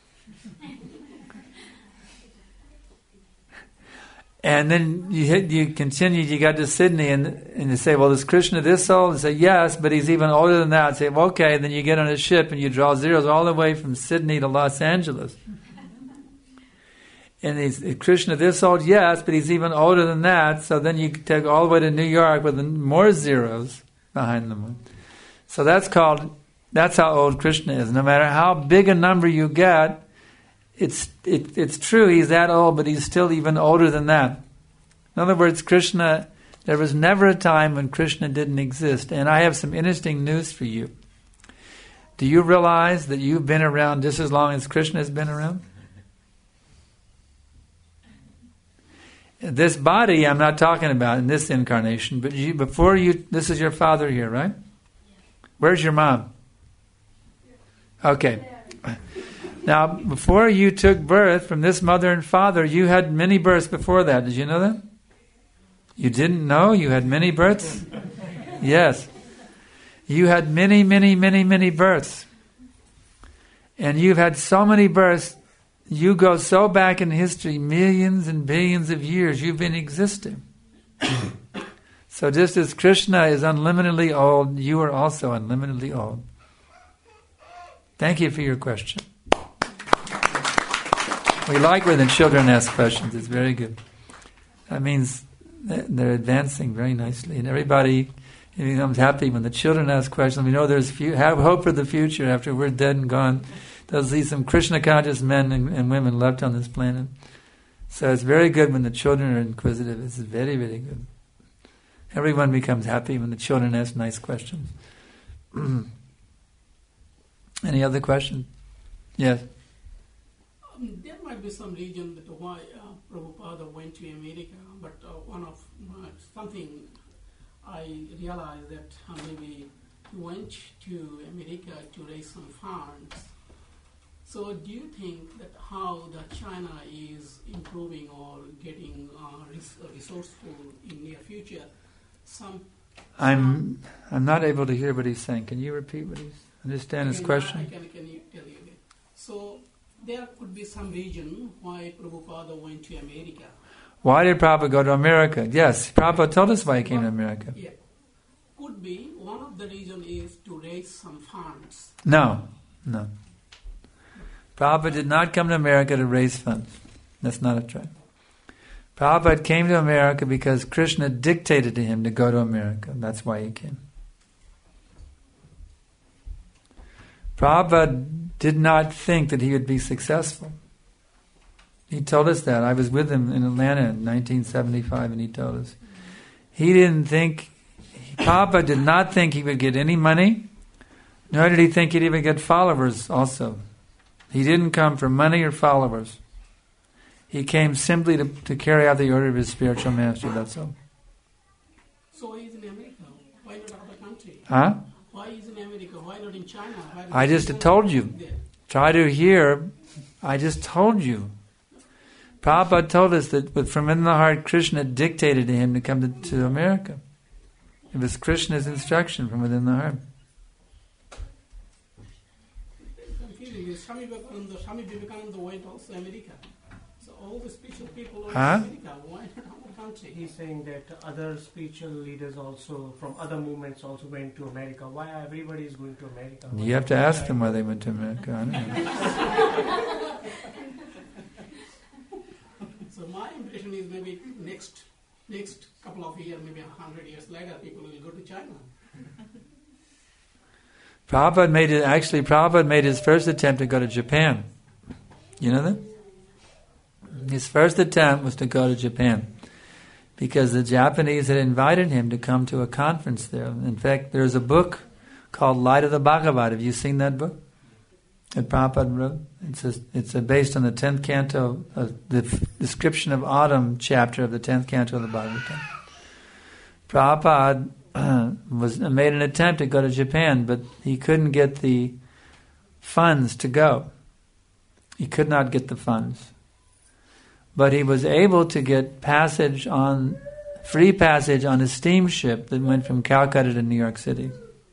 And then you continued, you got to Sydney, and you say, well, is Krishna this old? And say, yes, but he's even older than that. Say, well, okay, and then you get on a ship and you draw zeros all the way from Sydney to Los Angeles. And is Krishna this old? Yes, but he's even older than that. So then you take all the way to New York with more zeros behind them. So that's how old Krishna is. No matter how big a number you get, it's true, he's that old, but he's still even older than that. In other words, Krishna, there was never a time when Krishna didn't exist. And I have some interesting news for you. Do you realize that you've been around just as long as Krishna has been around? This body I'm not talking about in this incarnation, but this is your father here, right? Where's your mom? Okay. Now, before you took birth from this mother and father, you had many births before that. Did you know that? You didn't know you had many births? Yes. You had many, many, many, many births. And you've had so many births, you go so back in history, millions and billions of years, you've been existing. So just as Krishna is unlimitedly old, you are also unlimitedly old. Thank you for your question. We like when the children ask questions. It's very good. That means they're advancing very nicely. And everybody becomes happy when the children ask questions. We know there's have hope for the future after we're dead and gone. There'll be some Krishna-conscious men and women left on this planet. So it's very good when the children are inquisitive. It's very, very good. Everyone becomes happy when the children ask nice questions. Any other questions? Yes. There might be some reason that why Prabhupada went to America, but something I realized that maybe he went to America to raise some funds. So do you think that how the China is improving or getting resourceful in near future? I'm not able to hear what he's saying. Can you repeat what he's understand his question? Can you tell you again? So there could be some reason why Prabhupada went to America. Why did Prabhupada go to America? Yes, Prabhupada told us why he came to America. Yeah. Could be one of the reasons is to raise some funds. No. Prabhupada did not come to America to raise funds. That's not a trend. Prabhupada came to America because Krishna dictated to him to go to America. That's why he came. Prabhupada did not think that he would be successful. He told us that. I was with him in Atlanta in 1975 and he told us. Prabhupada did not think he would get any money, nor did he think he'd even get followers also. He didn't come for money or followers. He came simply to carry out the order of his spiritual master, that's all. So he's in America. Why not other country? Huh? Why is in America? Why not in China? I just told you. Try to hear. I just told you. Prabhupada told us that from within the heart, Krishna dictated to him to come to America. It was Krishna's instruction from within the heart. Swami Vivekananda went also America. So all the spiritual people went Huh? to America. Why not our country? He's saying that other spiritual leaders also from other movements also went to America. Why everybody is going to America? You have to ask them why they went to America. I don't know. So my impression is maybe next couple of years, maybe 100 years later, people will go to China. Prabhupada made his first attempt to go to Japan. You know that? His first attempt was to go to Japan because the Japanese had invited him to come to a conference there. In fact, there's a book called Light of the Bhagavad. Have you seen that book that Prabhupada wrote? It's based on the 10th canto, the description of autumn chapter of the 10th canto of the Bhagavatam. Prabhupada made an attempt to go to Japan, but he couldn't get the funds to go. He could not get the funds. But he was able to get free passage on a steamship that went from Calcutta to New York City.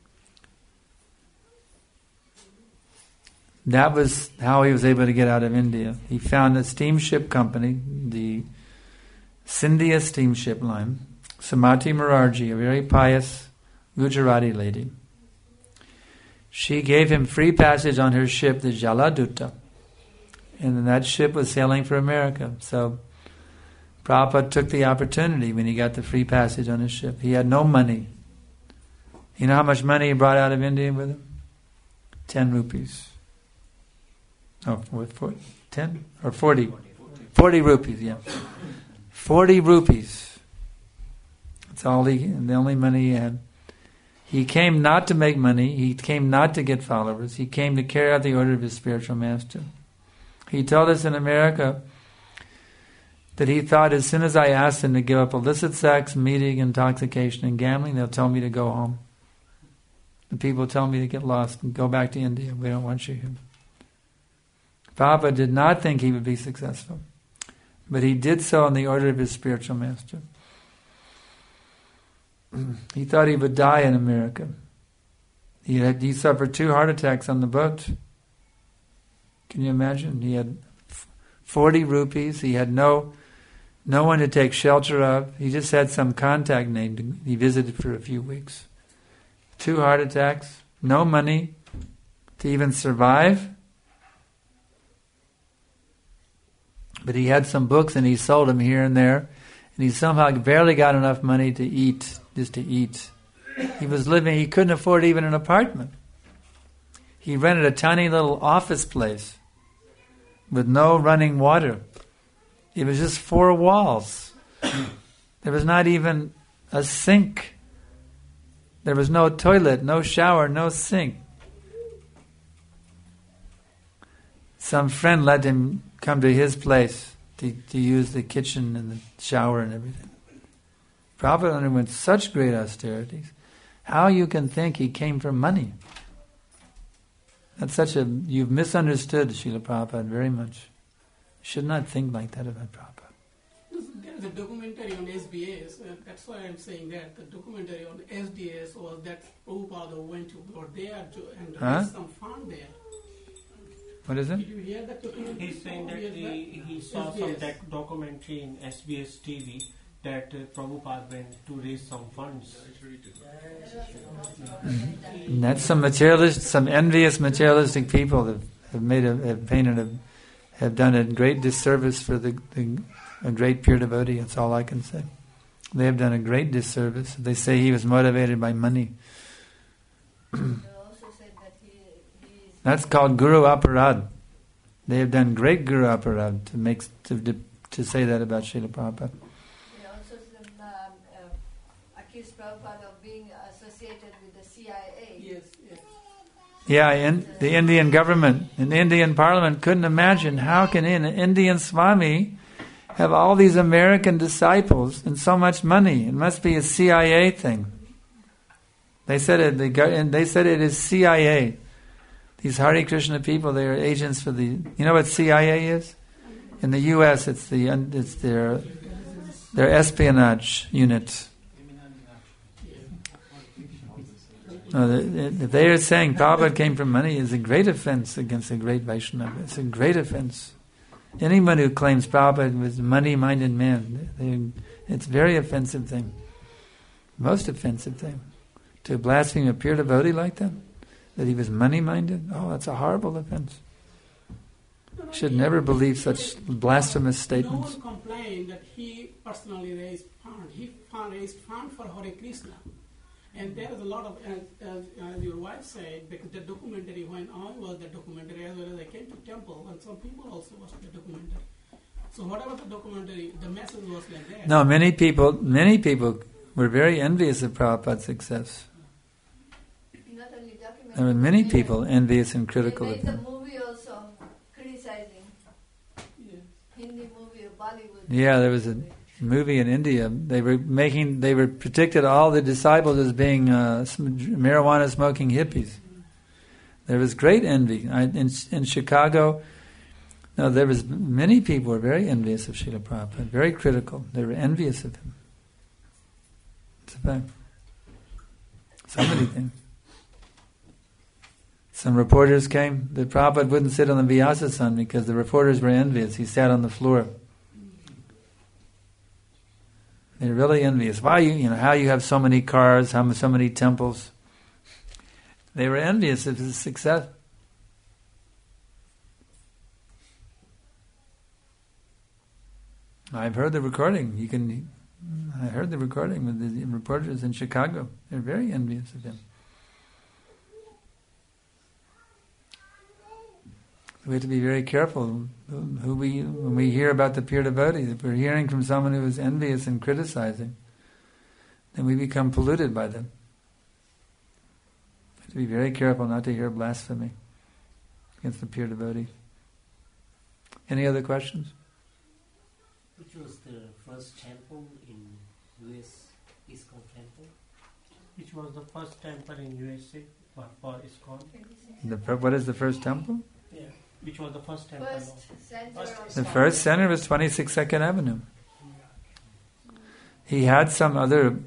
That was how he was able to get out of India. He found a steamship company, the Scindia Steamship Line. Sumati Morarji, a very pious Gujarati lady. She gave him free passage on her ship, the Jaladuta. And then that ship was sailing for America. So Prabhupada took the opportunity when he got the free passage on his ship. He had no money. You know how much money he brought out of India with him? 10 rupees. Oh, 10 or 40? 40 rupees, yeah. 40 rupees. That's all the only money he had. He came not to make money. He came not to get followers. He came to carry out the order of his spiritual master. He told us in America that he thought as soon as I asked him to give up illicit sex, meeting, intoxication, and gambling, they'll tell me to go home. The people tell me to get lost and go back to India. We don't want you here. Prabhupada did not think he would be successful, but he did so in the order of his spiritual master. He thought he would die in America. He suffered 2 heart attacks on the boat. Can you imagine? He had 40 rupees. He had no one to take shelter of. He just had some contact name. He visited for a few weeks. 2 heart attacks. No money to even survive. But he had some books and he sold them here and there. And he somehow barely got enough money to eat, just to eat. He couldn't afford even an apartment. He rented a tiny little office place with no running water. It was just 4 walls. There was not even a sink. There was no toilet, no shower, no sink. Some friend let him come to his place to use the kitchen and the shower and everything. Prabhupada underwent such great austerities. How you can think he came from money? You've misunderstood Srila Prabhupada very much. You should not think like that about Prabhupada. There's a documentary on SBS, that's why I'm saying that. The documentary on SDS was that Prabhupada went to go there and raise some fund there. What is it? Did you hear that documentary? He's saying that he saw SBS. some documentary in SBS TV that Prabhupada went to raise some funds. And that's some envious materialistic people that have done a great disservice for a great pure devotee. That's all I can say. They have done a great disservice. They say he was motivated by money. That's called Guru Aparad. They have done great Guru Aparad to say that about Srila Prabhupada. They also accused Prabhupada of being associated with the CIA. Yes. Yeah, the Indian government and the Indian parliament couldn't imagine how can an Indian Swami have all these American disciples and so much money. It must be a CIA thing. They said it is CIA. These Hare Krishna people, they are agents for the. You know what CIA is? In the U.S., it's their espionage unit. If they are saying Prabhupada came from money, is a great offense against a great Vaishnava. It's a great offense. Anyone who claims Prabhupada was a money-minded man, it's a very offensive thing. Most offensive thing. To blaspheme a pure devotee like that he was money-minded, that's a horrible offense. You should never believe such blasphemous statements. No one complained that he personally raised fund. He raised fund for Hare Krishna. And there is a lot of, as your wife said, because the documentary, when I was the documentary, as well as I came to temple, and some people also watched the documentary. So whatever the documentary, the message was like that. No, many people were very envious of Prabhupada's success. Not only documentary. There were many people envious and critical They of made him. the movie also criticizing. Yes. Hindi movie or Bollywood. Yeah, there was a movie in India. They were predicted all the disciples as being marijuana smoking hippies. There was great envy in Chicago. No, there was many people were very envious of Srila Prabhupada, very critical. They were envious of him. It's a fact. So many things. Some reporters came. The Prabhupada wouldn't sit on the Vyasa because the reporters were envious. He sat on the floor. They're really envious. Why how you have so many cars, so many temples. They were envious of his success. I've heard the recording. I heard the recording with the reporters in Chicago. They're very envious of him. We have to be very careful when we hear about the pure devotees. If we're hearing from someone who is envious and criticizing, then we become polluted by them. We have to be very careful not to hear blasphemy against the pure devotee. Any other questions? Which was the first temple in US, ISKCON temple? Which was the first temple in USA for ISKCON? What is the first temple? Yeah. Which was the first temple? First center of The first center was 26 Second Avenue. He had some other...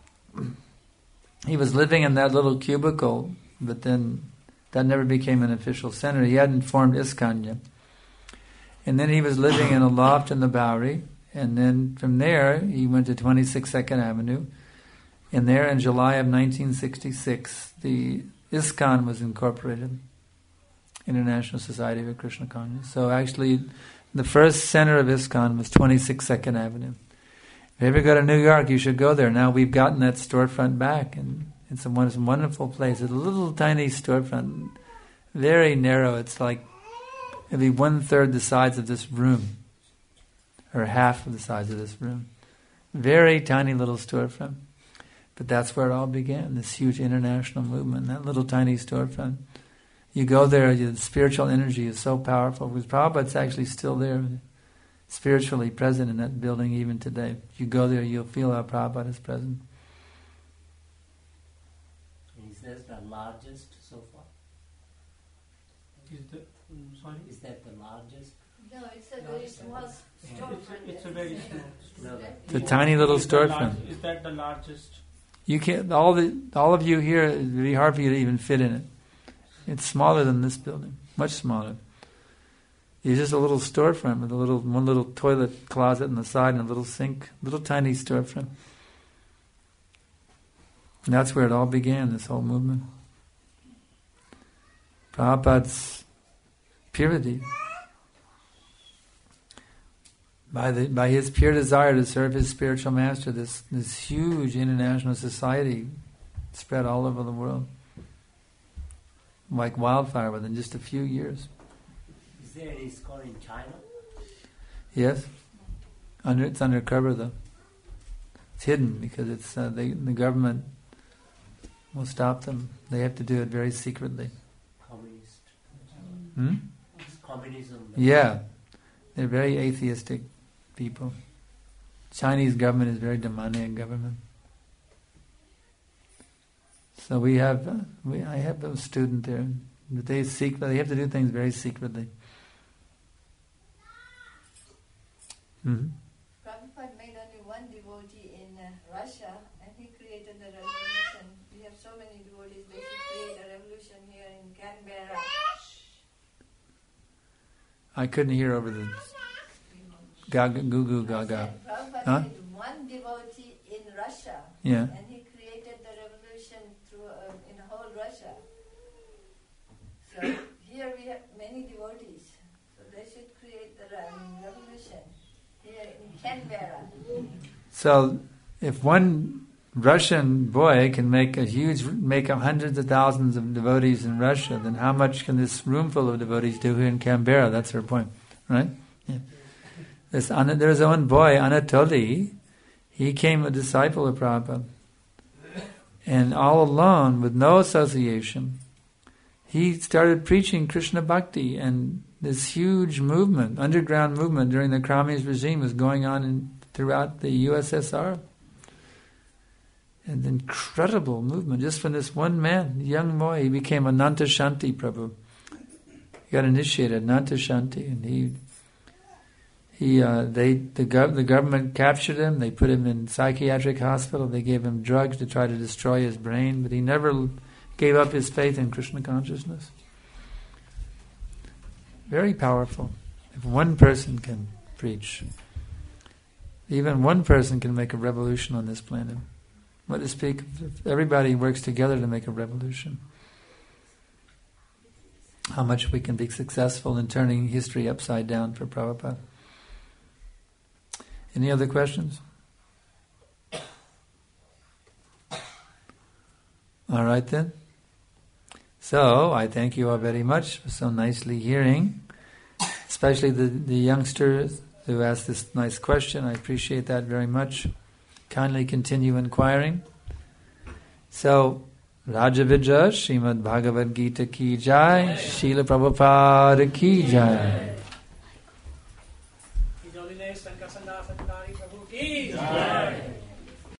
He was living in that little cubicle, but then that never became an official center. He hadn't formed ISKCON yet. And then he was living in a loft in the Bowery, and then from there he went to 26 Second Avenue. And there in July of 1966, the ISKCON was incorporated. International Society of Krishna Consciousness. So actually, the first center of ISKCON was 26 Second Avenue. If you ever go to New York, you should go there. Now we've gotten that storefront back, and it's a wonderful place. It's a little tiny storefront, very narrow. It's like maybe 1/3 the size of this room, or half of the size of this room. Very tiny little storefront. But that's where it all began, this huge international movement, that little tiny storefront. You go there, the spiritual energy is so powerful. Because Prabhupada's actually still there, spiritually present in that building even today. If you go there, you'll feel how Prabhupada is present. Is that the largest so far? Is that the largest? No, it's a very small storefront. It's a very small. It's a tiny little storefront. Is that the largest? You can't. All of you here, it'd be hard for you to even fit in it. It's smaller than this building, much smaller. It's just a little storefront with one little toilet closet on the side and a little sink, little tiny storefront. And that's where it all began, this whole movement. Prabhupada's purity, by his pure desire to serve his spiritual master, this huge international society spread all over the world like wildfire within just a few years. Is there ISKCON in China? Yes, it's undercover though. It's hidden because it's the government will stop them. They have to do it very secretly. Communist. It's communism. Yeah, they're very atheistic people. Chinese government is very demonic government. So I have a student there, but they have to do things very secretly. Mm-hmm. Prabhupada made only one devotee in Russia, and he created the revolution. We have so many devotees, they should create a revolution here in Canberra. I couldn't hear over the gaga, goo goo gaga. Prabhupada Huh? had one devotee in Russia, Yeah. and he created the revolution through in whole Russia. So here we have many devotees, so they should create the revolution here in Canberra. So, if one Russian boy can make hundreds of thousands of devotees in Russia, then how much can this room full of devotees do here in Canberra? That's her point, right? Yeah. There's one boy, Anatoly. He came a disciple of Prabhupada, and all alone, with no association, he started preaching Krishna Bhakti, and this huge movement, underground movement during the Communist regime was going on throughout the USSR. An incredible movement, just from this one man, young boy. He became Ananta Shanti Prabhu. He got initiated, Ananta Shanti, and the government captured him. They put him in psychiatric hospital. They gave him drugs to try to destroy his brain, but he never gave up his faith in Krishna consciousness. Very powerful. If one person can preach, even one person can make a revolution on this planet. What to speak if everybody works together to make a revolution? How much we can be successful in turning history upside down for Prabhupada. Any other questions? All right then. So, I thank you all very much for so nicely hearing, especially the youngsters who asked this nice question. I appreciate that very much. Kindly continue inquiring. So, Raja Vijay, Srimad Bhagavad Gita ki jai, Srila Prabhupada ki jai.